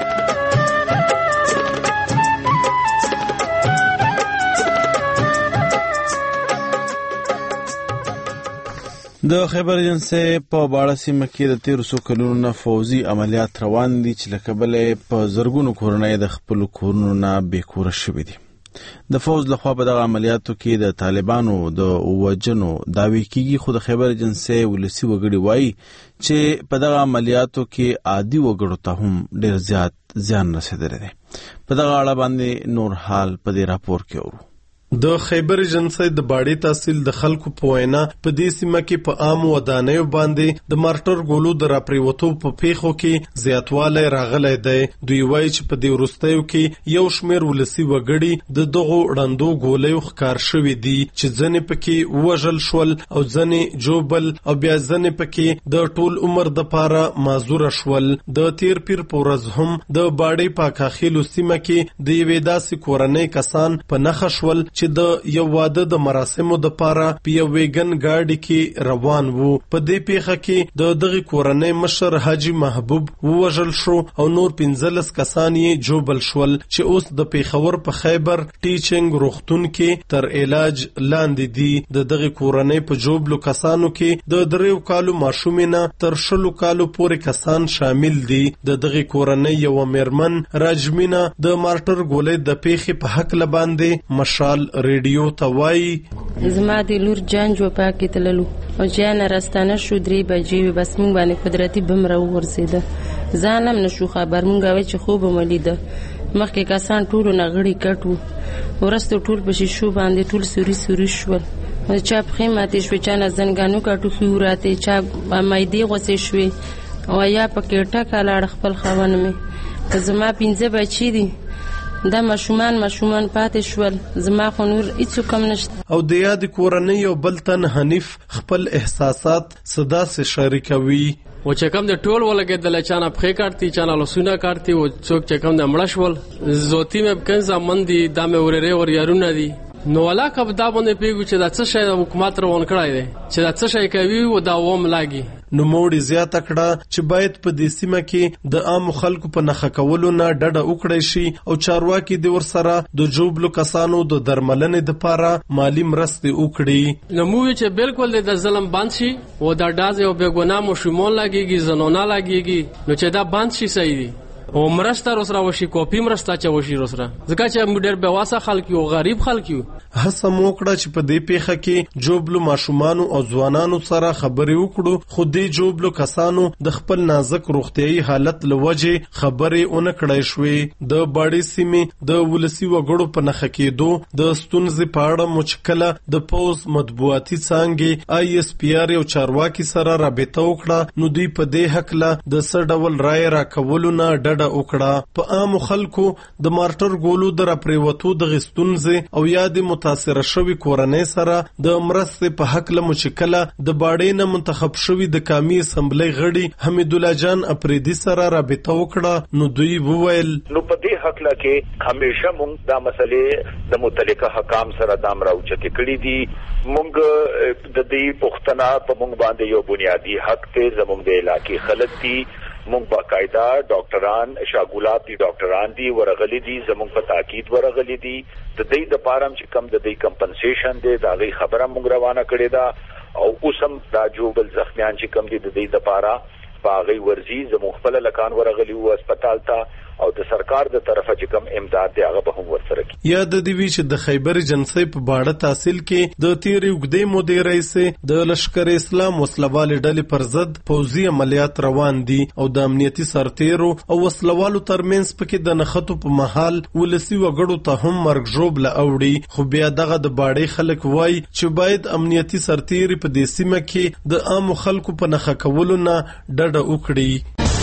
د خیبر ایجنسۍ په باړه سیمه کې د 1300 کلونو نه فوزي عملیات روان دي چې له کبله په زرګونو کورنۍ د خپل کورونو نه بیکوره شوي دي. د فوز لخوا په دغه عملیاتو کې د طالبانو د وجنو داوی کیږي، خو د خیبر ایجنسۍ ولسی وګړي وایي چې په دغه عملیاتو کې عادي وګړو ته هم ډیر زیات زیان رسیدلی دی. په دغه اړه باندې نور حال په دې راپور کې اورو. د خیبر ایجنسۍ د باړې تحصیل د خلکو په وینا په دې سیمه کې په عام ودانیو باندې د مارټر ګولو د راپریوتو په پیښو کې زیاتوالی راغلی دی. دوی وایي چې په دې وروستیو کې یو شمېر ولسي وګړي د دغو ړندو ګولیو ښکار شوي دي چې ځینې پکې ووژل شول او ځینې جوبل او بیا ځینې پکې د ټول عمر دپاره معذوره شول. د تیر پیر په ورځ هم د باړې پاکاخیلو سیمه کې د یوې داسې کورنۍ کسان په نښه شول چې د یو واده د مراسمو د پاره په یو ویګن ګاډي کې روان وو. په دې پیښه کې د دغه کورنۍ مشر حاجی محبوب ووژل شو او نور 15 کسان یې جوبل شول چې اوس د پیښور په خیبر ټیچنګ روغتون کې تر علاج لاندې دي. د دغه کورنۍ په جوبلو کسانو کې د 3 کالو ماشومینه تر 20 کالو پورې کسان شامل دي. د دغه کورنۍ یو میرمن راجمینا د مارټر ګولې د پیښې په حق لباندې مشال ریډیو ته وایي زما د لور جان جو پاکې تللو او جان راستانه شو 3 بجې بس مونږ باندې قدرتي بم را ورسېده. ځانم نشو خبر مونږ وای چې خوب ملیده مخکې کسان ټول نغړی کټو ورسته ټول په شیشو باندې ټول سوري شول. چا په ماته شو چا نه زنګانو کټو خوراتې چا مایدې غوسې شوې او یا پکې ټکا لاړ خپل خوان مې زما 15 بچی دي دا ماشومان پاتې شول. زما خو نور هیڅ کم نشته. او د یاد کورنۍ یو بل تن حنیف خپل احساسات صدا سے شریکوي. و چې کوم د ټول ولګېدل چانه پخې کارتي چانه لسونه کارتي او څوک چې کوم د مړ شول زوتی مې کنځه مندي د مې ورېره ور یارونه دي نو ولا کب دا باندې پیګو چې دا څه شی حکومت روان کړای دی چې دا څه شی کوي او دا ووم لاګي. نو موړي زیاته کړه چې باید په دې سیمه کې د عام خلکو په نخښه کولو نه ډډه وکړي شي او چارواکي د ورسره د جوبلو کسانو د درملنې لپاره مالی مرستې وکړي. نو موږ چې بالکل د ظلم بند شي او دا داز او بیګونام او شمول لاګيږي زنونه لاګيږي نو چې دا بند شي صحیح دي او مرسته روسره وشي کوپی مرسته چا وشي روسره ځکه چې موږ ډېر بواسه خلک یو غریب خلک یو. هڅه موکړه چې په دې پیښه کې جوبلو ماشومانو او ځوانانو سره خبرې وکړو خو دې جوبلو کسانو د خپل نازک روغتيایي حالت لوجه خبرې اونې کړې شوې. د باړې سیمې د ولسی وګړو په نخښه کېدو د ستونزې په اړه مشکله د پوز مطبوعاتي څانګې ISPR او چارواکي سره رابطه وکړه نو دوی په دې حق لا د سړډول رائے راکولو نه وکړه. په عام خلکو د مارټر ګولو در پریوتو د غستونځ او یاد متاثر شوی کورنۍ سره د مرستې په حق له مشکله د باړې نه منتخب شوی د قومي اسمبلی غړي حمید الله جان اپریدي سره رابطه وکړه نو دوی وویل نو په دې حق لکه همیشه مونږ دا مسلې د متعلقه حکام سره دام راوچته کړی دي. مونږ د دې پښتنه په مونږ باندې یو بنیادی حق ته زموږ د علاقې خلک دي. مونږ باقاعده ډاکټران شاګولات دي ډاکټران دي ورغلي دي زموږ په تاکید ورغلي دي د دې د پارم چې کم د دې کمپنسیشن دی دا غي خبره مونږ روانه کړې ده او اوسم دا جوبل زخمیان چې کم دي د دې د پاره باغی ورزي زموږ خپل لکان ورغلي او هسپتال ته او د سرکار د طرفه چې کوم امداد دی هغه به هم ورسره کی. یا د دې وی چې د خیبر ایجنسۍ په باړه تحصیل کې د تیر وګدې مودې رئیس د لشکر اسلام وسلوال ډلې پر ضد پوځي عملیات روان دي او د امنیتي سرتیرو او وسلوالو ترمنځ پکې د نخښتو په محل ولسی وګړو ته هم مرګ ژوبله اوړي. خو بیا دغه د باړې خلک وای چې باید امنیتي سرتیري په دې سیمه کې د عام خلکو په نخښه کولو نه ډډه وکړي.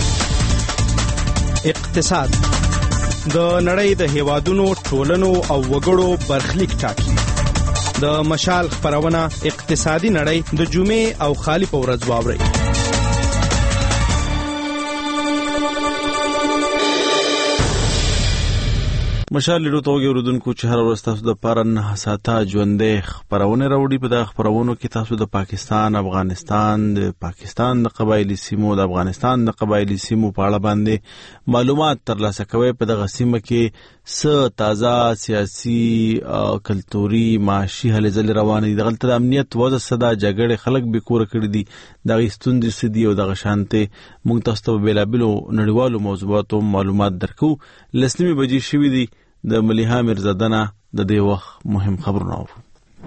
اقتصاد د نړۍ د هیوادونو ټولنو او وګړو برخلیک ټاکي. د مشال خبرونه اقتصادي نړۍ د جمعې او خالی په ورځ واوري. مشال لیدو ته وګورئ چې هر ورځ تاسو د لپاره 9 ساعته ژوندې خبرونه راوړي. په دغه خبرونو کې تاسو د پاکستان، افغانستان، د پاکستان د قبایلی سیمو، د افغانستان د قبایلی سیمو په اړه باندې معلومات ترلاسه کوئ. په دغه سیمه کې څه تازه سیاسي، کلتوري، معاشي هلې ځلې روانې دي. دغلته د امنیت وضع څه ده، جګړې خلک بې کوره کړي دي، دغې ستونزې څه دي او دغه شانتې موږ تاسو ته په بېلابېلو نړیوالو موضوعاتو معلومات درکو. 10 بجې شوي دي. د ملیحه میرزاده نه د دې وخت مهم خبرونه اورو.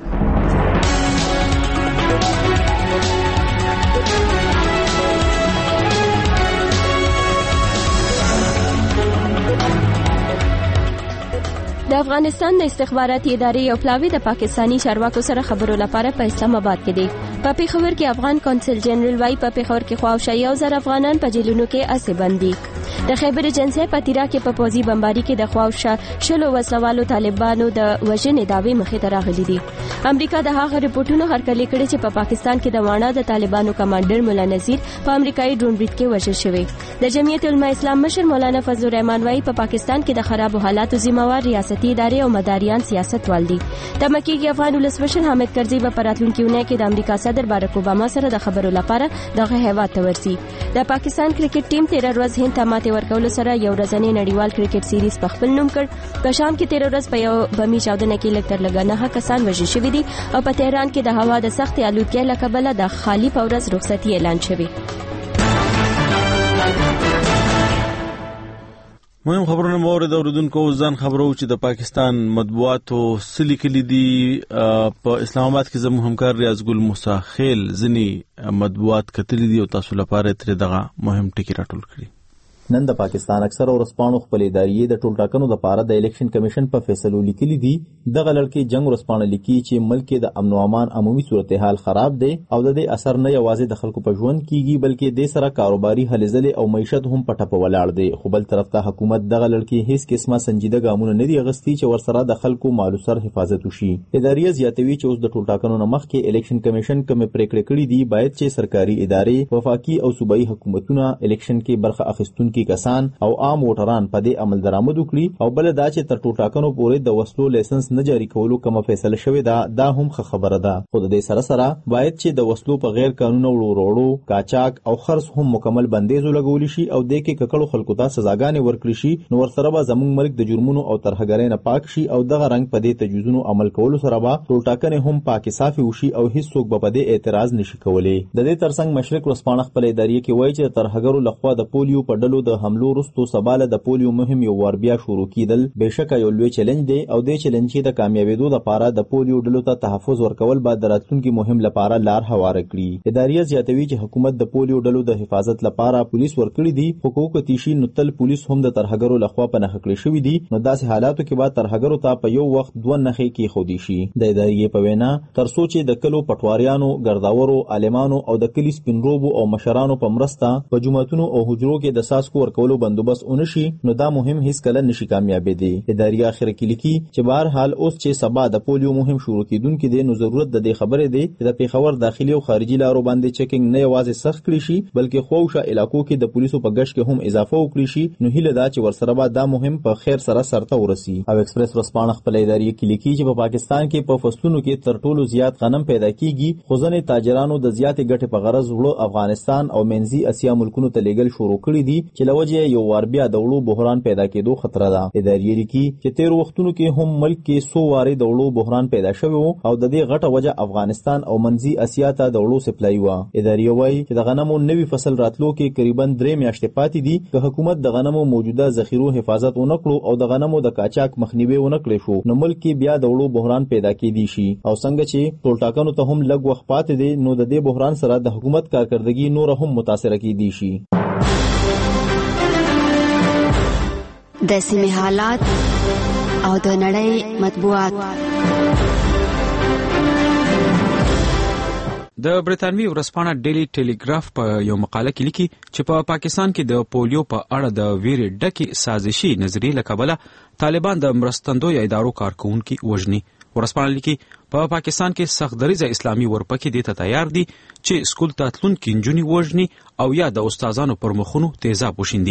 د افغانستان د استخباراتي ادارې یو پلاوی د پاکستانی چارواکو سره خبرو لپاره په اسلام آباد کې دی. په پیښور کې افغان کونسل جنرال وايي په پیښور کې خواوشا 1000 افغانان په جیلونو کې اسې بندي. د خیبر جنسي په تیرا کې په پوزي بمباري کې د خواوشا 10 وسوالو طالبانو د وژنې داوی مخې ته راغلي دي. امریکا د هغه رپورټونو هرکلی کړي چې په پاکستان کې د واڼه د طالبانو کمانډر مولا نذیر په امریکایي ډرون بریډ کې وژل شوی. د جمعیت علماء اسلام مشر مولانا فضل الرحمن وايي په پاکستان کې د خراب حالاتو ذمہوار ریاستي ادارې او مداریان سیاستوال دي. د مکیږي افغان ولسمشر حامد کرزي په راتلونکي اونۍ کې د امریکا صدر بارک اوباما سره د خبرو لپاره دغه هیواد ته ورسي. د پاکستان کرکټ ټیم 13 ورځ هند ته ماتې ورکولو سره یو ورځنی نړیوال کرکټ سیریز په خپل نوم کړ. په شام کې 13 ورځ په یو بمي چاودنه کې لږ تر لږه 9 کسان وژل شوي دي او په تهران کې د هوا د سخت آلودګۍ له کبله د خالي په ورځ رخصتي اعلان شوی. مهم خبرونه مورد د اوریدونکو ځان خبرو چې د پاکستان مطبوعاتو سلی کلی دي. په اسلام آباد کې زموږ همکار ریاض ګل موسی خیل ځنی مطبوعات کتلی دي او تاسو لپاره تر دغه مهم ټکی راټول کړي. نن د پاکستان اکثر ورسپانو خپل ادارې د ټولټاکنو د پاره د الیکشن کمیشن په فیصلو لیکلي دي. دغه لړکې جنگ ورسپانه لیکي چې ملک د امن او امان عمومي صورتحال خراب دی او د دې اثر نه یوازې د خلکو په ژوند کېږي بلکې د سره کاروباري هلې ځلې او معیشت هم په ټپه ولاړ دی. خو بل طرف ته حکومت دغه لړکې هیڅ قسمه سنجیده ګامونه نه دي اخیستي چې ورسره د خلکو مالو سر حفاظت وشي. ادارې زیاتوي چې اوس د ټولټاکنو نه مخکې الیکشن کمیشن کوم پریکړې کړې دي باید چې سرکاري ادارې، وفاقي او صوبایي حکومتونه الیکشن کې برخه اخیستونکي کسان او عام ووټران په دې عمل درآمد وکړي. او بل دا چې تر ټولټاکنو پورې د وسلو لایسنس نه جاری کولو کومه فیصله شوې ده دا هم ښه خبره ده. خو د دې سره سره باید چې د وسلو په غیر قانوني وړو کاچاک او خرڅ هم مکمل بندیز ولګول شي او د کې ککړو خلکو ته سزاګانې ورکړي شي. نو ورسره به زموږ ملک د جرمونو او ترهګرۍ نه پاک شي او دغه رنګ په دې تجویزونو عمل کولو سره به ټولټاکنې هم پاکي صافي وشي او هیڅ څوک به په دې اعتراض نشي کولی. د دې ترڅنګ مشرق ورسپانه خپل ادارې کې وایي چې ترهګرو لخوا د پولیو په ډلو د حملو وروسته سباله د پولیو مهم یو وار بیا شروع کیدل بهشکه یو لوی چیلنج دی او د چیلنج د کامیابیدو لپاره د پولیو ډلو ته تحفظ ورکول به د راتلونکي مهم لپاره لار هواره کړي. ادارې زیاتوي چې حکومت د پولیو ډلو د حفاظت لپاره پولیس ورکړي دي. حقوق تیشي نو تل پولیس هم د ترهګرو لخوا په نښه کړی شوی دي. نو داسې حالاتو کې به ترهګرو ته په یو وخت دوه نښې کې خودي شي. د ادارې په وینا تر څو چې د کلو پټواریانو، ګرداورو، عالمانو او د کلی سپینروبو او مشرانو په مرسته په جماعتونو او حجرو کې د ساسکو ورکولو بندوبست ونشي نو دا مهم هیڅ کله نشي کامیابې دي. ادارې اخر کې لیکي چې بهر حال اوس چې سبا د پولیو مهم شروع کیدونکو دي نو ضرورت د دې خبرې دی چې د پیښور داخلي او خارجي لارو باندې چیکینګ نه یوازې سخت کړي شي بلکې خوښه علاقو کې د پولیسو په گشت کې هم اضافه وکړي شي. نو هیله دا چې ورسره به دا مهم په خیر سره سرته ورسي. او ایکسپریس ورسپانه خپل ادارې کې لیکي چې په پاکستان کې په فصلونو کې تر ټولو زیات غنم پیدا کیږي. خو ځنې تاجرانو د زیاتې ګټې په غرض وړو افغانستان او منځي اسیا ملکونو ته لیږل شروع کړي دي چې لوجه یو وار بیا د وړو بحران پیدا کېدو خطر ده. ادارې لیکي چې تیر وختونو کې هم ملک کې 100 واره د وړو بحران پیدا شوی وو او د دې غټه وجه افغانستان او منځي اسیا ته د وړو سپلای و. ادارې وایي چې د غنمو نوي فصل راتلو کې تقریبا 3 میاشتې پاتې دي. که حکومت د غنمو موجوده ذخیرو حفاظت ونکړو او د غنمو د کاچاک مخنیوي ونکړي شو نو ملک کې بیا د وړو بحران پیدا کېدی شي. او څنګه چې ټولټاکنو ته هم لږ وخت پاتې دی نو د دې بحران سره د حکومت کارکردګي نور هم متاثر کېدی شي. د سیمې حالات او د نړۍ مطبوعات. د برتانوي ورځپاڼه ډیلی ټیلیګراف په یو مقاله کې لیکي چې په پاکستان کې د پولیو په اړه د ویرې ډکې سازشي نظریې له کبله طالبان د مرستندویو ادارو کارکوونکي وژني. ورځپاڼه لیکي په پاکستان کې سخت دریځه اسلامي ورپکې دې ته تیار دي چې سکول ته تلونکي نجونې وژني او یا د استادانو پر مخونو تیزاب وشیندي.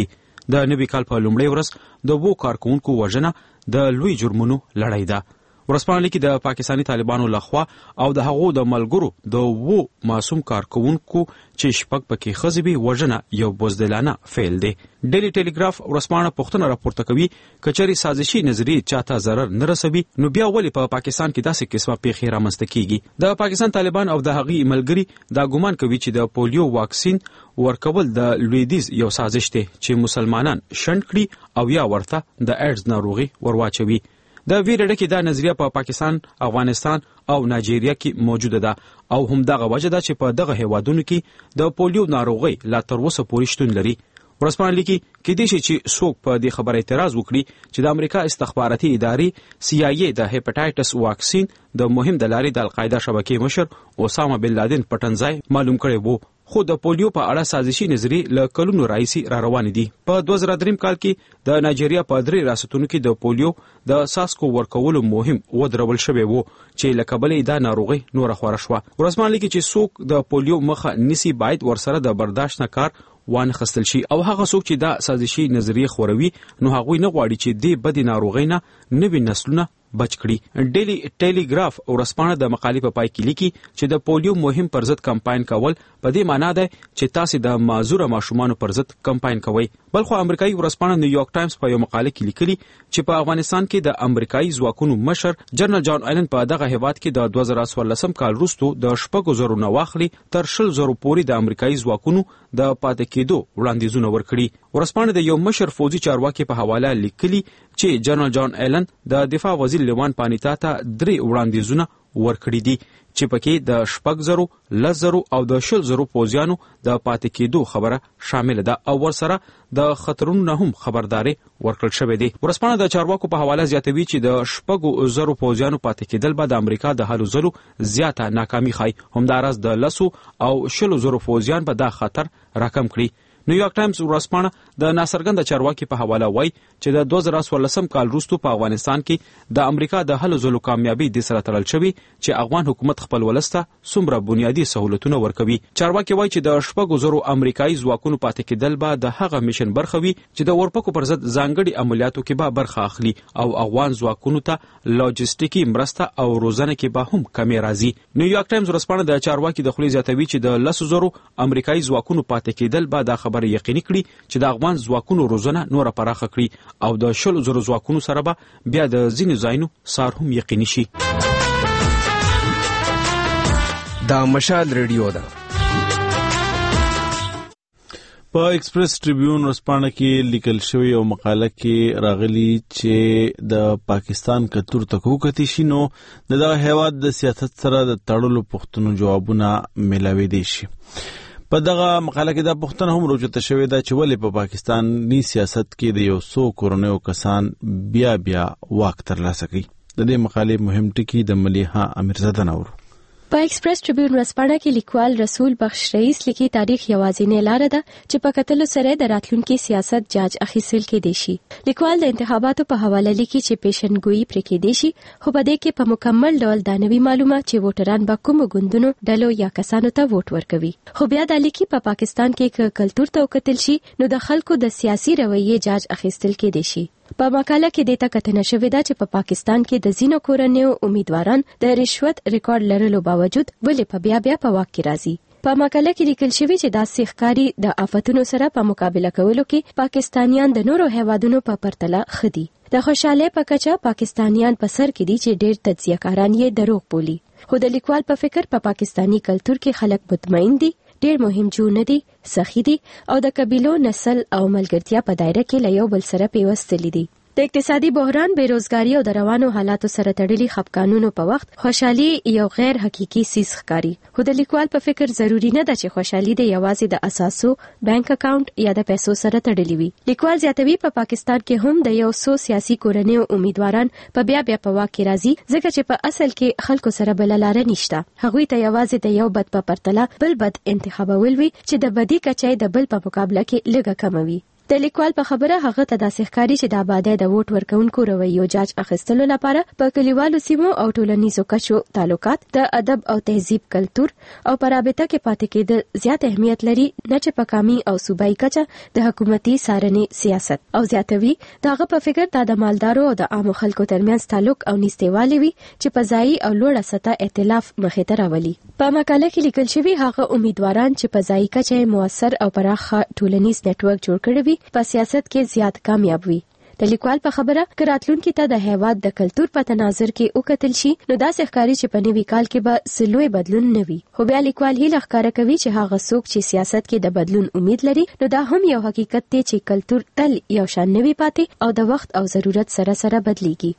د نوي کال په لومړۍ ورځ د 2 کارکونکو وژنه د لوی جرمونو لړۍ ده. ورځپاڼه لیکي د پاکستاني طالبانو لخوا او د هغو د ملګرو د 2 معصوم کارکونکو چې شپږ پکې ښځې وي وژنه یو بزدلانه فعل دی. ډیلی ټیلیګراف ورځپاڼه پوښتنه راپورته کوي که چېرې سازشي نظریې چاته ضرر نه رسوي نو بیا ولې په پاکستان کې داسې قسمه پیښې رامنځته کیږي. د پاکستان طالبان او د هغې ملګري دا ګمان کوي چې د پولیو واکسین ورکول د لویدیز یو سازش دی چې مسلمانان شنډ کړي او یا ورته د ایډز ناروغي ورواچوي. د ویرې ډکې دا نظریه په پاکستان، افغانستان او نایجیریا کې موجوده ده او همدغه وجه ده چې په دغه هیوادونو کې د پولیو ناروغي لا تر اوسه پورې شتون لري. ورځپاڼه لیکي کېدای شي چې څوک په دې خبره اعتراض وکړي چې د امریکا استخباراتي ادارې CIA د هیپاټایټس واکسین د مهم د لارې د القاعده شبکې مشر اسامه بن لادن پټنځای معلوم کړی وو. خو د پولیو په اړه سازشي نظریې له کلونو راهیسې را روانې دي. په 2003 کال کې د نایجیریا په 3 ریاستونو کې د پولیو د ساسکو ورکولو مهم ودرول شوی وو چې له کبله دا ناروغي نور خوره شوه. ورځپاڼه لیکي چې څوک د پولیو مخه نیسي باید ورسره د برداشت نه کار وانه خستل شي او هغه څوک چې دا سازشي نظریې خوروي نو هغوی نه غواړي چې دې بدې ناروغۍ نه نوي نسلونه بچ کړي. ډیلی ټیلیګراف ورځپاڼه د مقالې په پای کې لیکي چې د پولیو مهم پر ضد کمپاین کول په دې معنی ده چې تاسو د معذوره ماشومانو پر ضد کمپاین کوئ. بلخو امریکایي ورځپاڼه نیویارک ټایمز په یو مقاله کې لیکلي چې په افغانستان کې د امریکایي ځواکونو مشر جنرال جان ایلن په دغه هیواد کې د 2014 کال وروسته د 4,000 نه واخلي تر 20,000 پورې د امریکایي ځواکونو د پاتې کېدو وړاندیزونه ورکړي. ورځپاڼه د یو مشر فوجي چارواکي په حواله لیکلي چې جنرال جان ایلن د دفاع وزیر لیوان پانیتا ته 3 وړاندیزونه ورکړي دي چې پکې د 4,000 10,000 او د 20,000 پوځیانو د پاتې کېدو خبره شامل ده او ورسره د خطرونو نه هم خبرداري ورکړل شوې ده. ورځپاڼه د چارواکو په حواله زیاتوي چې د 4,000 پوځیانو پاتې کېدل به د امریکا د هلو ځلو زیاته ناکامي ښایي. همداراز د 10 او 20,000 پوځیان به دا خطر راکم کړي. نیویارک ټایمز ورځپاڼه د ناڅرګنده چارواکي په حواله وایي چې د 2014 کال وروسته په افغانستان کې د امریکا د هلو ځلو کامیابي د سره تړل شوی چې افغان حکومت خپل ولسته څومره بنیادی سہولتونه ورکوي. چارواکي وایي چې د 4,000 امریکایي ځواکونو پاتې کېدل به د هغه میشن برخه وي چې د ورپکو پر ضد ځانګړي عملیاتو کې به برخه اخلي او افغان ځواکونو ته لاجستیکي مرسته او روزنه کې به هم کمی راځي. نیویارک ټایمز ورځپاڼه د چارواکي د خولې زیاتوي چې د 10,000 امریکایي ځواکونو پاتې کېدل به د خبره یقیني کړي چې د افغان ځواکونو روزنه نوره پراخه کړي او د 20,000 ځواکونو سره به بیا د ځینو ځایونو سار هم یقیني شي. دا مشال ریډیو ده. په ایکسپریس ټریبیون ورځپاڼه کې لیکل شوی او مقاله کې راغلی چې د پاکستان کتور تکوکتی شي نو د هیواد د سیاست سره د تړلو پوښتنو جوابونه ملاوي دي شي. په دغه مقاله کې دا پوښتنه هم راوچته شوې ده چې ولې په پاکستاني سیاست کې د یو څو کورنیو کسان بیا واک ترلاسه کوي. د دې مقالې مهم ټکي د ملیحه امیرزاده نور. په ایکسپریس ټریبیون ورځپاڼه کې لیکوال رسول بخش رئیس لیکي تاریخ یوازینۍ لار ده چې په کتلو سره د راتلونکي سیاست جاج اخیستل کېدای شي. لیکوال د انتخاباتو په حواله لیکي چې پیشنګوئی پرې کېدای شي خو په دې کې په مکمل ډول دا نوي معلومات چې ووټران به کومو ګوندونو ډلو یا کسانو ته ووټ ورکوي. خو بیا د لیکي په پاکستان کې کلتور ته وکتل شي نو د خلکو د سیاسي رویې جاج اخیستل کېدای شي. په مقاله کې د تا کتنه شوې ده چې په پاکستان کې د ځینو کورنیو امیدواران د رشوت ریکارډ لرلو باوجود ولې په بیا په واک کې راځي. په مقاله کې لیکل شوی چې دا ښکاری د آفتونو سره په مقابله کولو کې پاکستانیان د نورو هیوادونو په پرتله خدي. د خوشاله په کچه پاکستانیان په سر کې دي چې ډېر تجزیه‌کاران یې دروغ بولي. خو د لیکوال په فکر په پاکستانی کلتور کې خلک مطمئن دي، ډېر مهم جوړ دي، سخی دي او د قبیلو نسل او ملګرتیا په دایره کې له یو بل سره پیوستلي دي. د اقتصادي بحران، بیروزګاری او د روانو حالاتو سره تړلي خپګانونو په وخت خوشحالي یو غیر حقيقي سیس ښکاري. خو د لیکوال په فکر ضروری نه ده چې خوشحالي د یوازې د اساسو بانک اکاونټ یا د پیسو سره تړلي وي. لیکوال زیاتوي په پاکستان کې هم د یو څو سیاسي کورنیو امیدواران په بیا په واک کې راځي ځکه چې په اصل کې خلکو سره بل لار نشته. هغوی ته یوازې د یو بد په پرتله بل بد انتخابول وي چې د بدی کچای د بل په مقابله کې لږه کموي. د لیکوال په خبره هغه ته داسې ښکاري چې د آبادۍ د ووټ ورکونکو رویو جاج اخیستلو لپاره په کلیوالو سیمو او ټولنیزو کچو تعلقات د ادب او تهذیب کلتور او په رابطه کې پاتې کېدل زیات اهمیت لري نه چې په قومي او صوبایي کچه د حکومتي څارنې سیاست او زیاتوي دغه په فکر دا د مالدارو او د عامو خلکو ترمنځ تعلق او نږدېوالی وي چې په ځایي او لوړه سطح ائتلاف مخې ته راولي. په مقاله کې لیکل شوی هغه امیدواران چې په ځایي کچه موثر او پراخه ټولنیز نتورک جوړ کړي وي په سیاست کې زیات کامیاب وي. د لیکوال په خبره راتلونکي ته د هیواد د کلتور په تناظر کې وکتل شي نو داسې ښکاري چې په نوي کال کې به سلوي بدلون نه وي. خو بیا لیکوال هیله ښکاره کوي چې هغه څوک چې سیاست کې د بدلون امید لري نو دا هم یو حقیقت دی چې کلتور تل یو شان نه وي پاتې او د وخت او ضرورت سره سره بدلیږي.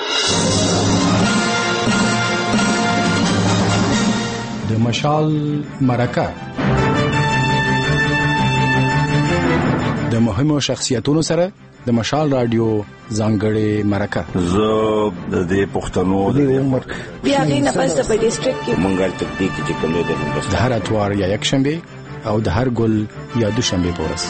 د مشال مرکه د مهمو شخصیتونو سره د مشال رادیو ځانګړې مرکه زه د دې پښتنو د عمر بیا غینه پس په ډیسټریکټ کې منګل تکتیک چې کوم د هر اتوار یا یک شنبه او د هر ګل یا دوشنبه پورس.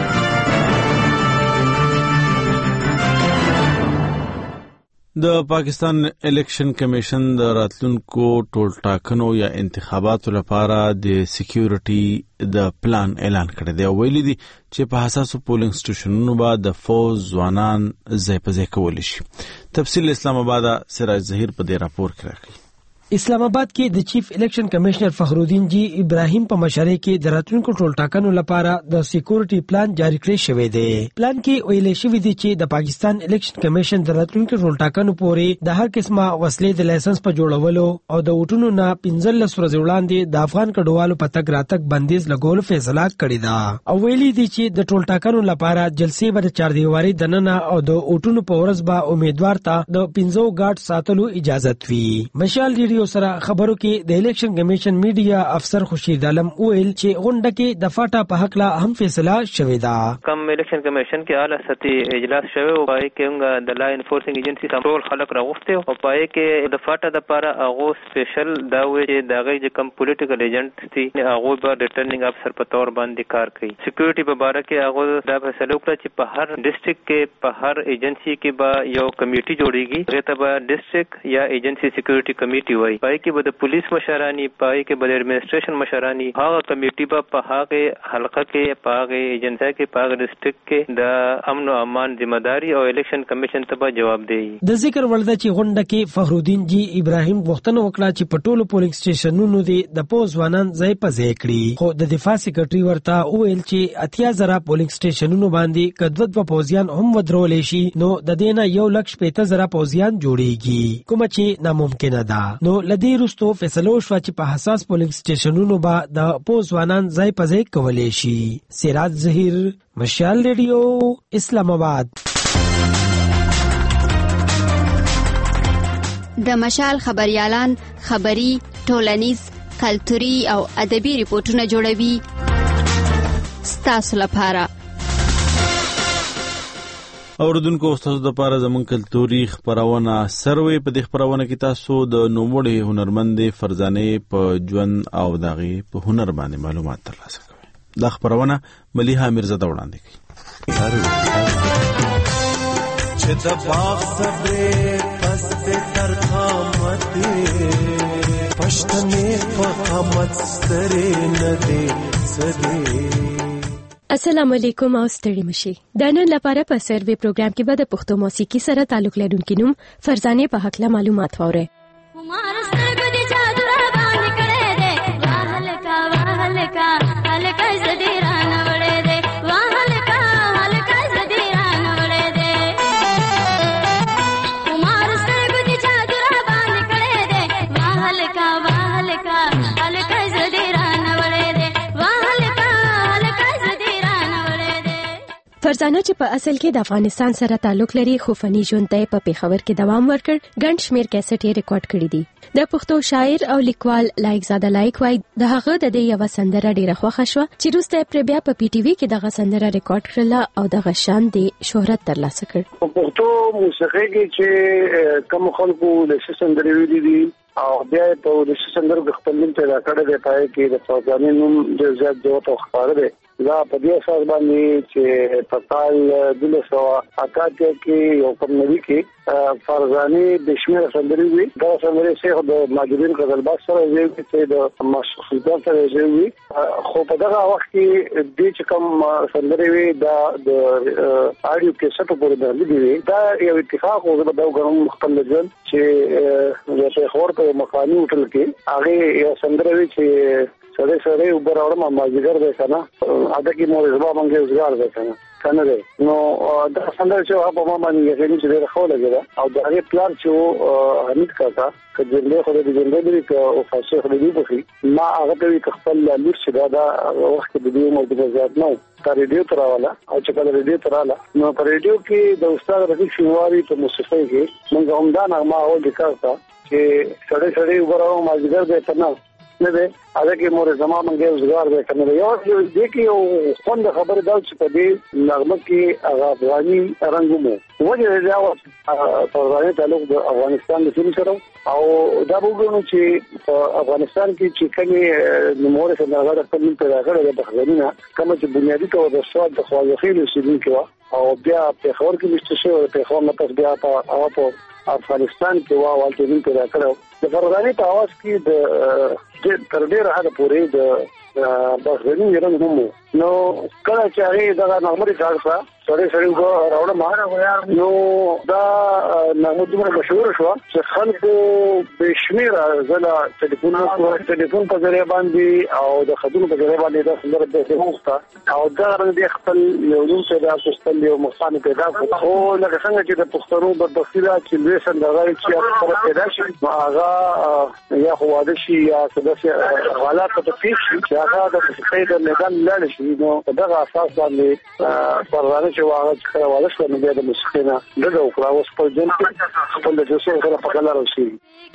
د پاکستان الیکشن کمیشن د راتلونکو ټول ټاکنو یا انتخاباتو لپاره د سکیورټي د پلان اعلان کړی دی او ویلي دي چې په حساسو پولینګ سټیشنونو به د فوج ځوانان ځای په ځای کولی شي. تفصیل اسلام آباد سراج ظهیر په دې راپور کې راغلی. اسلام آباد کې د چیف الیکشن کمشنر فخرالدین جی ابراهیم په مشرۍ کې د راتلونکو ټول ټاکنو لپاره د سکیورټي پلان جاری کړی شوی دی. پلان کې ویل شوی دی چې د پاکستان الیکشن کمیشن د راتلونکو ټول ټاکنو پورې د هر قسمه وسلې د لایسنس په جوړولو او د وټونو نه 15 ورځې وړاندې د افغان کډوالو په تګ راتګ بندیز لګولو فیصله کړې ده او ویلي دی چې د ټول ټاکنو لپاره جلسې به د 4 دیواري دننه او د وټونو په ورځ به امیدوار ته د 15 ګارد ساتلو اجازه وي. مشال سره خبرو کې د الیکشن کمیشن میډیا افسر خورشید عالم ویل چې غونډه کې د فاټا په حق لا هم فیصله شوې ده. کم الیکشن کمیشن کې اعلی سطحي اجلاس شوی او پای کې موږ د لا انفورسینګ ایجنسی ټول خلک راغوښته او پای کې د فاټا د لپاره هغه سپیشل دا وی چې دغه چې کم پولیټیکل ایجنټ دي هغه به ریټرنینګ افسر په تور باندې کار کوي. سکیورټي په اړه کې هغه دا فیصله وکړه چې په هر ډیسټریکټ کې په هر ایجنسی کې به یو کمیټي جوړیږي هغه ته به ډیسټریکټ یا ایجنسی سکیورټي کمیټي وایي. پای کې به د پولیس مشرانی پای کې به د ایڈمنسټریشن مشرانی هغه کمیټي به په هغه حلقه کې په هغه ایجنسی کې په هغه ډیسټریکټ کې د امن او امان ذمہداري او الیکشن کمیشن ته به جواب دی. د ذکر ولدا چې غونډه کې فخرالدین جی ابراهیم غوښتنه وکړه چې په ټولو پولینګ سټیشنونو د پوز ځوانان ځای په ځای کړي. خو د دفاع سیکریټري ورته وویل چې 80,000 پولینګ سټیشنونو باندې کدوت په پوزیان هم ودرول شي نو د دینه 1,50,000 پوزیان جوړیږي کوم چې ناممکن ده. نو لدی رستو فیصلو شو چې په حساس پولینګ سټیشنونو به د پوز ځوانان ځای په ځای کولی شي. سراج ظهیر مشال ریډیو اسلام آباد. د مشال خبريالان خبري ټولنیز کلتوري او ادبي ریپورتونه جوړوي ستاسو لپاره. اوردونکو استاد د پاره زمون کلتوري خبرونه سروي په دې خبرونه کې تاسو د نوموړي هنرمند فرزانه په ژوند او دغه په هنر باندې معلومات ترلاسه کوئ. دا خبرونه مليحه میرزاده وړاندې کوي. چې د باغ صبر پست تر قامت پښتنې په قامت سترې نه دي سدي. السلام علیکم او ستړي مشي. د نن لپاره په سروي پروګرام کې به د پښتو موسیقي سره تعلق لرونکي نوم فرزانه په حق له معلومات وره. فرزانه چې په اصل کې د افغانستان سره تعلق لري خو فني ژوند ته په پیښور کې دوام ورکړ. ګڼ شمېر کیسټ یې ریکارډ کړي دي. د پښتو شاعر او لیکوال لایق زاده لایق وای د هغه د دې یو سندره ډیره خوښه شو چې وروسته پر بیا په پی ټی وی کې دغه سندره ریکارډ کړله او دغه شان د شهرت ترلاسه کړ. په پښتو موسیقي کې چې کوم خلکو د سندرې ویلي دي او بیا په د سندرو خپل نوم پیدا کړی دی پای کې د فرزانه نوم د زیات جوړ او خبره ده دا په دې اساس باندې چې په کال 2008 کې یو کمنوي کې فرزاني د شمیر سندري وي دا سندري څخه د ماجدین غزلباز سره وی چې د مشخصات سره وی خو په دغه وخت کې د چې کوم سندري وي دا د اډیو کې څه په پوره دی دا یو اتفاق او د دوه مختلف ځل چې د خور په مخاني هوټل کې هغه یو سندري وي چې سره وبراوړم ماجیګر ده کنه اته کې مو زما باندې روزګار ده کنه ده نو دا څنګه چې په ما باندې یې چې ډېر خو لګیدا او دا یې پلان چې حمید کاکا کله خو دې جنډې کې او فاصله خو دې بخي ما هغه ته خپل لور چې دا وخت د دې موضوع زیات نه تا ریډیو تراواله او چې کله ریډیو تراله نو په ریډیو کې د استاد رفیق شینواری په موسیقۍ کې موږ هم دا نغمه او د کارتا چې سړی وبراوړم ماجیګر ده کنه نه ده هغه کې مور زما منګه روزګار ده کنه یو دې کې یو خوند خبره دا چې په دې نغمه کې هغه افغاني رنگونه وجه دا و په تعلق د افغانستان د سیمې سره او دا وګورئ چې په افغانستان کې چې کله مور سره هغه په دې پیدا کړل د خزانه کوم چې بنیادی تور د سواد د خواجه سیدین کې او بیا په خبر کې مشته شو په خبر نه پس بیا په افغانستان کې والته دې پیدا کړو د فرغاني په आवाज کې د تر ډیره حد پورې د بغرنی رنګ هم نو کله چې هغه دا نغمه کارته سړی کو راوړ مهاره ویا نو دا نغمه دومره مشهور شو چې خلکو بشمیره زله ټلیفون په ذریعہ باندې او د خدونو په ذریعہ باندې دا سندره د موستا او دا رنګ خپل یو نوم پیدا کړل یو مخانه پیدا کړ او لکه څنګه چې د پښتنو د بخیلا چې لوي سندرغاړي چې پیدا شي هغه یا خو واده شي یا څه حالات په پیښ شي چې هغه د موسیقۍ د میدان لاړ شي نو دغه اساس باندې پرواله چې واغه چې واده شو نو د موسیقۍ نه دغه او اوس په جن کې خپل د جوسو سره په کلا راشي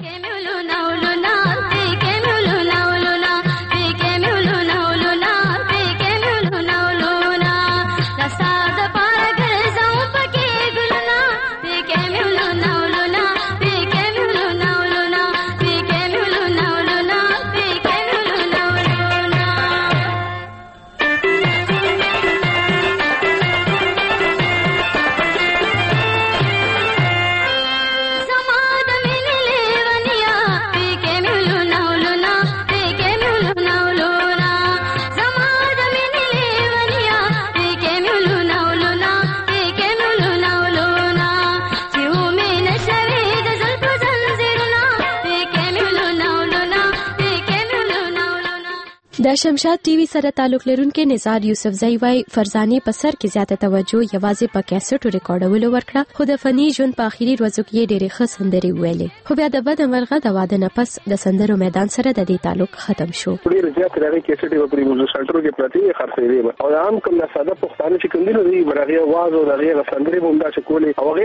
د شمشاد ټي وي سره تعلق لرونکي نزار یوسفزئی وای فرزاني په سر کې زیاته توجه یوازې په کیسټو ریکارډولو ورکړه خو د فني ژوند په اخیری ورځو کې ډېرې ښه سندرې ویلې خو بیا د بد عملغه د واده نه پس د سندرو میدان سره د دې تعلق ختم شو ډېر زیات راغی کیسټي په موضوع سنټرو کې پراتی خرڅې دی او عام کوم ساده پښتانه چې کوم دي نو دی برغه आवाज او دغه سندرې هم دا چې کولې او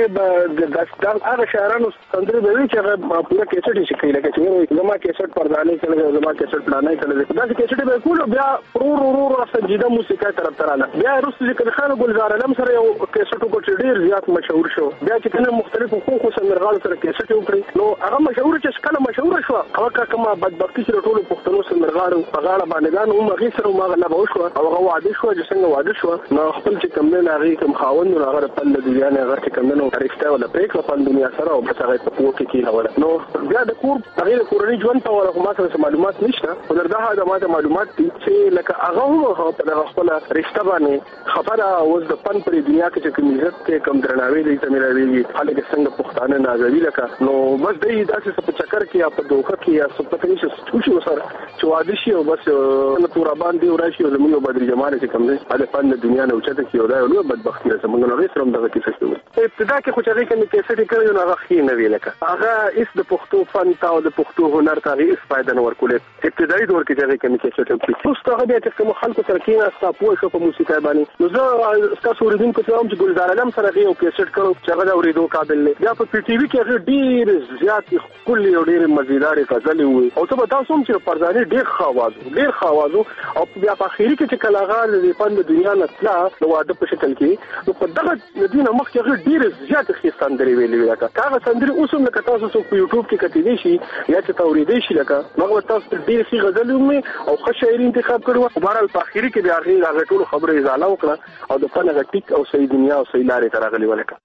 هغه د هغه شاعرانو سندرې به چې هغه پوره کیسټي شي کله چې زما کیسټ پردانې کله زما کیسټ پلانې کله دا کیسټي به کول بیا ورو سنجیده موسیقي طرف تراله بیا رسول ذکر خان ګلزار علم سره یو کیسټو کو ډیر زیات مشهور شو بیا چې کله مختلفو خو سندرغاړو سره کیسټ وکړي نو هغه مشهور چې کله مشهور شو هغه کومه بدبختی سره ټول پښتنو سندرغاړو په غاړه باندې دا نو مغي سره ما غلا به شو او هغه واده شو چې څنګه واده شو نو خپل چې کوم نه هغه کوم خاوند نو هغه په دنیا نه هغه چې کوم نو رښتیا ولا پریک په دنیا سره او په هغه په کوټه کې لاول نو بیا د کور هغه کورنۍ ژوند په اړه ما سره معلومات نشته ولردا دا ما معلومات دي چې لکه هغه هم په خپل رښتا باندې خبره اوس د فن پر دنیا کې چې کوم عزت کې کم درناوی دي چې ملایوي خلک څنګه پښتانه نازوي لکه نو بس دې داسې په چکر کې یا په دوکه کې یا څه پته نشي چې وسره چې واده شي او بس نو تور باندې وراشي او زموږ بدر جمال چې کوم دي د فن دنیا نه اوچته کې ودا یو بدبختی ده موږ نو رسوم دغه کیسه شو ابتدا کې خو چې کوم کیسه دې کړو نو هغه خې نه وی لکه هغه اس د پښتو فن او د پښتو هنر ته هیڅ فائدہ نه ورکول ابتدایي دور کې چې کوم کیسه ته اوس هغه بیا چې کوم خلکو سره کېنه تاسو شو په موسیقي باندې نو زه تاسو ورېدونکو ته هم چې ګلزار علم سره یو کیسټ کړو چې هغه اورېدو قابل نه بیا په پی ټي وي کې هغه ډېر زیات کلی او ډېر مزیدار غزلې وي او ته به تاسو هم چې فرزاني ډېر ښه आवाज او بیا په اخیری کې چې کلاغار د فن د دنیا نه تلا نو واده په شکل کې نو په دغه دینه مخ کې هغه ډېر زیات ښه سندرې ویلې وکړه هغه سندرې اوس هم لکه تاسو په یوټیوب کې کتلی شي یا چې تاسو اورېدې شي لکه موږ تاسو ته ډېر ښه غزل ومې او ښه شاعري انتخاب کړو بهرحال په اخري کې د هغې ټولو خبرو ازاله وکړه او د فن هغه ټیک او صحیح دنیا او صحیح لارې ته راغلي ولکه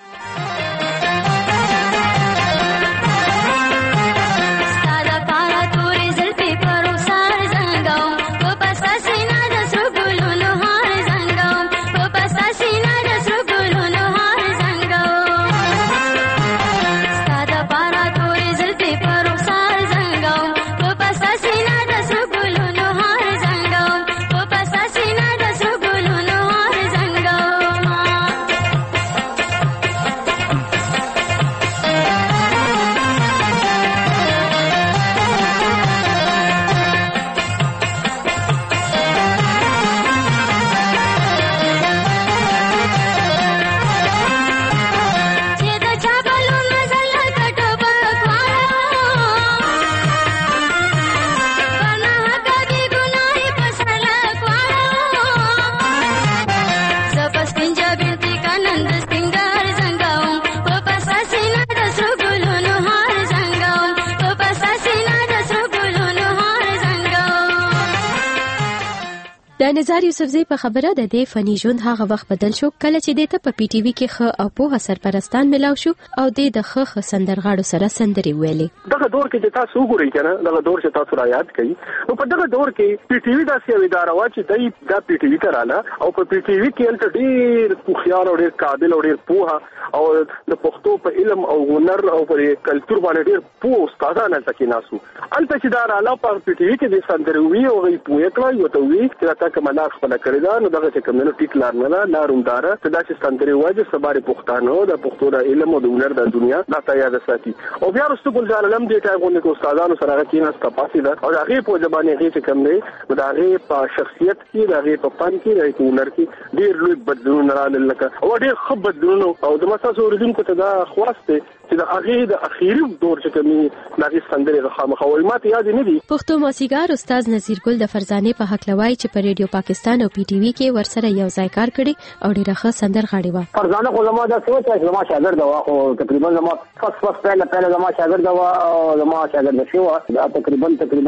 د نظار یوسفزۍ په خبره د دې فني ژوند هغه وخت بدل شو کله چې د ته په پی ټی وی کې ښه او پوهه سرپرستان ملاو شو او د ښه سندرغاړو سره سندري ویلې دغه دور کې چې تاسو وګورئ کنه دغه دور چې تاسو را یاد کړئ نو په دغه دور کې پی ټی وی داسې یو اداره وا چې د پی ټی وی ته رااله او په پی ټی وی کې هلته ډېر خيار او ډېر قابل او ډېر پوهه او د پښتو په علم او هنر او په کلچر باندې ډېر پوه استادان هلته کې ناسو هلته چې دا رااله په پی ټی وی کې د سندري وی او غي پوهه کړی یو ته وی چې تاسو کومه خپل کړی دا نو دغه چې کومنه ټیک لار نه لاروندار ته دا چې سندري واجب سباري پښتانه د پښتو د علم او د هنر د دنیا لا ته یاد ساتي او بیا رسول ګل عالم دې ټاغو نه استادانو سره کې نه سپاسي دا او هغه په ځبانه کې چې کوم دی دا هغه په شخصیت کې دا هغه په فن کې د هنر کې ډېر لوی بدلون راغلی لکه او ډېر ښه بدلون او د مساسو اوریدونکو ته دا خواسته چې د هغه د اخیری دور چې کومي د سندري خامخا وای ماته یاد نه دي پښتو موسیقار استاد نذیر ګل د فرزانه په حق لوي چې په ریډیو پاکستان او پی ټی وی کې ورسره یو ځای کار کړي او ډیره ښه سندرغاړي و فرزانه خو زما د سوچ چې زما شاګرد و او تقریبا زما فصل پهله زما شاګرد و او زما شاګرد شو دا تقریبا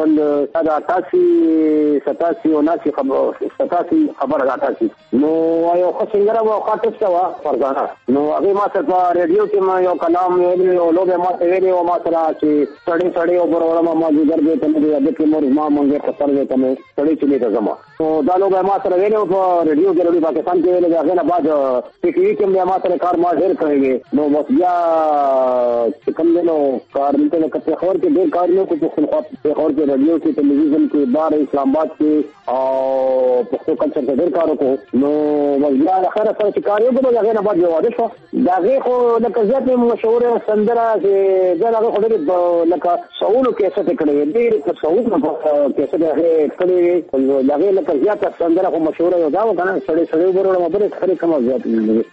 دا 87 او 87 خبره راځي نو یو ښه څنګه و خاطر و فرزانه نو هغه ما ته په ریډیو کې ما یو کلام او لوګه ما ته ویلي او ما سره چې سړی او برورما موجود دی ته دې د کې مور ما مونږه په سر دی ته سړی چې نه زما او دا لوګه ما سره ویلي په ریډیو کې ریډیو پاکستان کې ویلي هغه نه بعد پی ټی وی کې ما سره کار ما ډېر کړی نو بس بیا چې کوم نو کار دې کته خبر کې ډېر کار نه کوم خو خبر کې ریډیو کې ټلویزیون کې بار اسلام آباد کې او پښتو کلچر کې ډېر کار وکړو نو بس بیا اخر سره چې کار یو به هغه نه بعد واده شو دا غو لکه ځکه مشهور سندره چې دا هغه خو لکه سوالو کې څه کړی ډېر سوالو کې څه کړی هغه لکه زیاته سندره خو مشهور یو دا وکنه سړی ورو مبره خري کوم زیات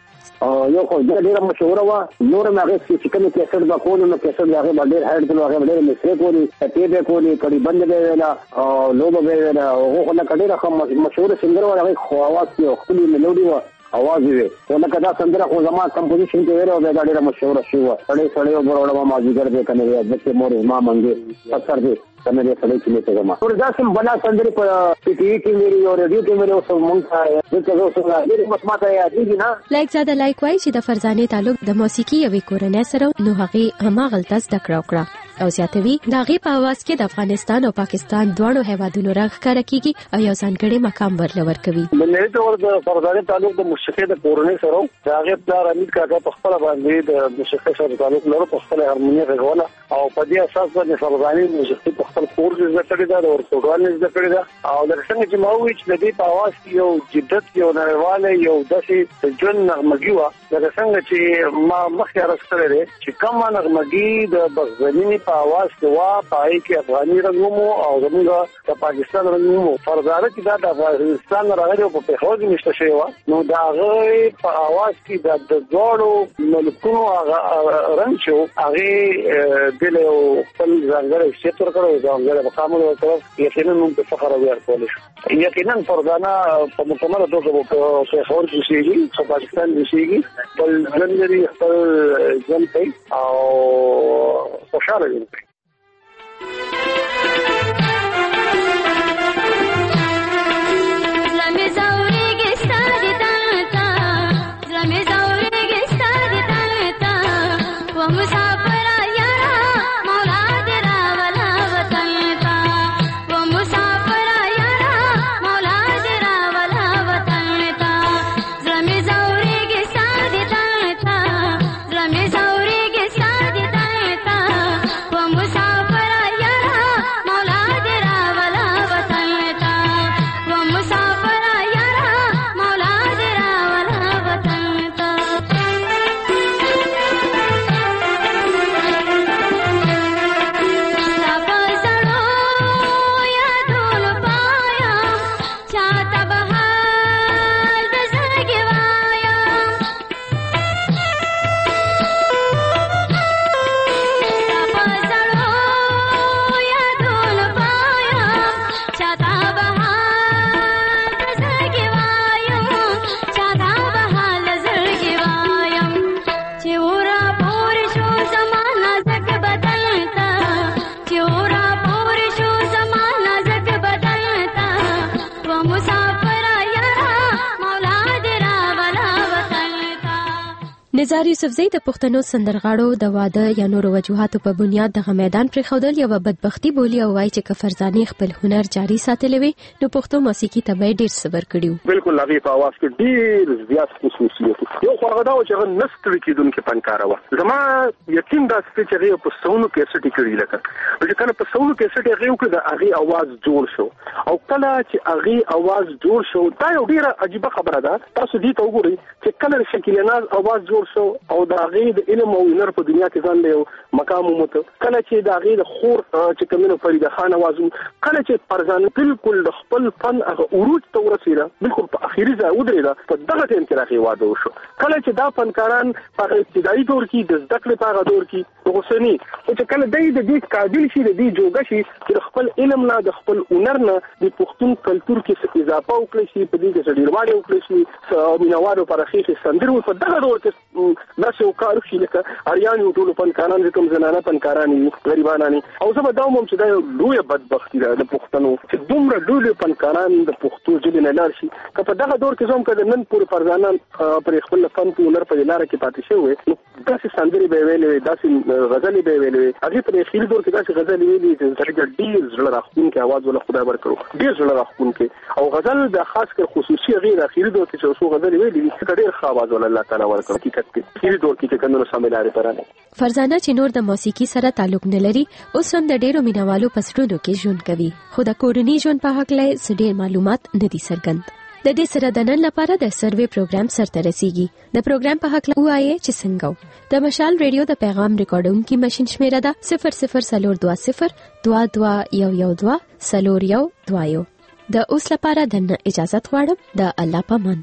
یو خو ډېر مشهور و نور هغه چې کوم کیسټ با کول نو کیسټ هغه باندې هډ دل هغه ډېر مسره کولی ته به کولی کړي بند به ویلا او لوب به ویلا هغه خو نه کډېر خو مشهور سنگر و هغه خو आवाज کې خپل ملودي و आवाज وي ولکه دا سندره خو زما کمپوزیشن کې ویره او دا ډېر مشهور شو سړی او بروړه ما ماجیګر به کنه د مور ما منګي اثر دي تمه دې سړی چې ته زما ور دا سم بلا سندره په ټي وي کې مېري او رادیو کې مېري او مونږه دغه اوسه ډېر مسماته یادېږي نه لایک زاده لایک وای چې د فرزانه تعلق د موسیقي او کورنۍ سره نو هغه هم غلطه زده کړو او زیاتوي دا غي په आवाज کې د افغانستان او پاکستان دوه هیوادونو راغ کار کیږي او یو ځانګړي مقام ورلور کوي بلې ډول د فرزانه تعلق د موسیقي د کورنۍ سره دا غي د امید کاکا په خپل باندې د موسیقي سره تعلق لري په خپل هارمونی غوونه او په دې اساس باندې فرزانه موسیقي په خپل کور کې زده کړې ده او ورڅوګان زده کړې ده او د څنګه چې ما وی چې د دې په आवाज کې یو جدت یو نړیواله یو داسې جن نغمګي و د څنګه چې ما مخکې راستره چې کوم نغمګي د بغزنی په आवाज کې وا پای کې افغاني رنګمو او زموږ د پاکستان رنګمو فرزانه چې دا د افغانستان راغلي په پیښور کې نشته شوی و نو دا غي په आवाज کې د دوړو ملکونو رنګ شو هغه د له خپل ځانګړي شتر کړو ځانګړي مقام ورکړو یقینا موږ په فخر او ویاړ کولای یقینا فرزانه په مکمل ډول په پیښور کې شي په پاکستان کې شي په ځنګړي خپل ځن په او خوشاله دي نزار یوسفزئی د پښتنو سندرغاړو د واده یا نورو وجوهاتو په بنیاد دغه میدان پرېښودل یوه بدبختي بولي او وایي چې که فرزانې خپل هنر جاري ساتلی وي نو پښتو موسیقي ته به یې ډېر صبر کړي وو. بالکل هغې په اواز کې ډېر زیات خصوصیت یو خو هغه دا و چې هغه نه ستړي کېدونکې فنکاره وه. زما یقین داسې دی چې هغې په سلونو کیسټ یې کړي لکه چې کله په سلونو کیسټ یې هغې وکړي د هغې اواز جوړ شو او کله چې هغې اواز جوړ شو دا یو ډېره عجیبه خبره ده. تاسو دې ته وګورئ چې کله شکیل ناز اواز جوړ شو او د هغې د علم او هنر په دنیا کې ځان له یو مقام وموته. کله چې د هغې د خور چې کومینو فریده خان اواز کله چې فرزانه بالکل د خپل فن هغه عروج ته ورسېده بالکل په اخري ځای ودرېده په دغه ټایم کې د هغې واده وشو. کله چې دا فنکاران په هغه ابتدایي دور کې د زده کړې په هغه دور کې اوسني چې کله دی د دې قابل شي د دې جوګه شي چې د خپل علم نه د خپل هنر نه د پښتون کلتور کې اضافه وکړي شي په دې کې ډېروالی وکړي شي مینوالو پر اخیښې سندرې په دغه دور کې داسې یو کار وشي لکه اریان یو ټولو فنکاران چې کوم زنانه فنکاران دي غریبانان او زه به دا ومم چې دا یو لویه بدبختي ده د پښتنو چې دومره لوی فنکاران د پښتو ژبې نه لاړ شي. که په دغه دور کې زه هم که د نن پورې فرزانان پر خپل فن په هنر په لاره کې پاتې شوی نو داسې سندرې به یې ویلې وې داسې غزلې به یې ویلې وې. هغې په اخري دور کې داسې غزلې ویلې چې زړه ډېر زړه راښکونکی اواز وله خدای ورکړو ډېر زړه راښکونکی او غزل د خاص کر خصوصي هغې د اخري دور کې چې څو غزلې ویلې دي ډېر ښه اواز وله الله تعالی ورکړو. حقیقت کې اخري دور کې چې کومو سمې لارې پر راغلې. فرزانه چې نور د موسیقي سره تعلق نه لري اوس هم د ډېرو مینوالو په زړونو کې ژوند کوي خو د کورني ژوند په هکله څه ډېر معلومات نه دي څرګند. د دې سره د نن لپاره د سروې پروګرام سرته رسیږي. د پروګرام په هکله وایي چې څنګه د مشال ریډیو د پیغام ریکارډونکي ماشين شمیره ده 00420112 د اوس لپاره د اجازه غواړم د الله پامان.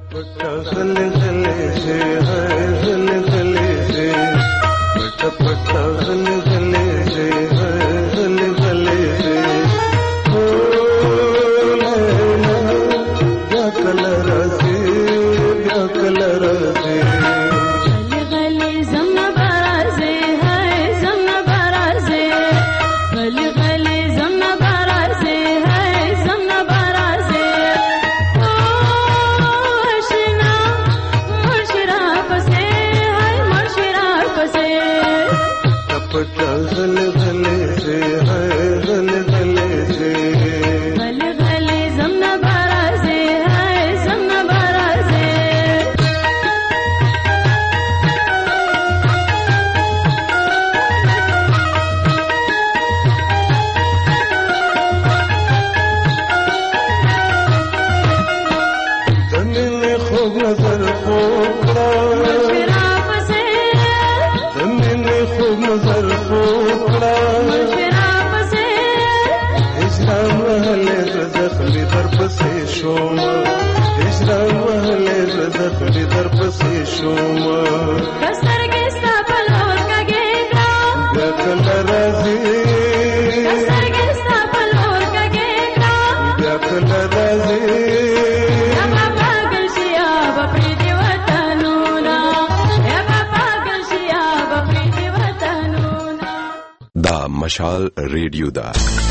مشال ریډیو دا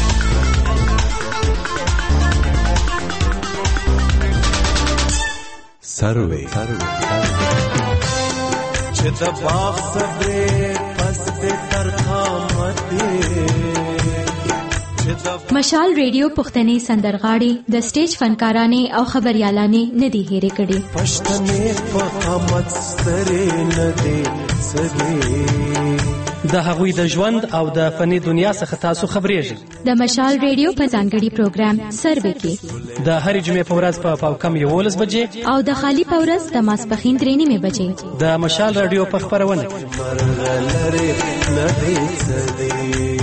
سروې چې د باغ صبرې پس دې تر قامت مشال ریډیو پښتني سندرغاړي د سټیج فنکارانې او خبريالانې ندي هېرې کړي. پښتنې په قامت سترې ندي سګي د هغوی د ژوند او د فني دنیا څخه تاسو خبرېږئ. د مشال ریډیو په ځانګړي پروګرام سروې کې د هرې جمعې په ورځ په پاوکم 11 بجې او د خالی په ورځ د ماسپښین 3 بجې د مشال ریډیو په خبرونه مرغلره نه دي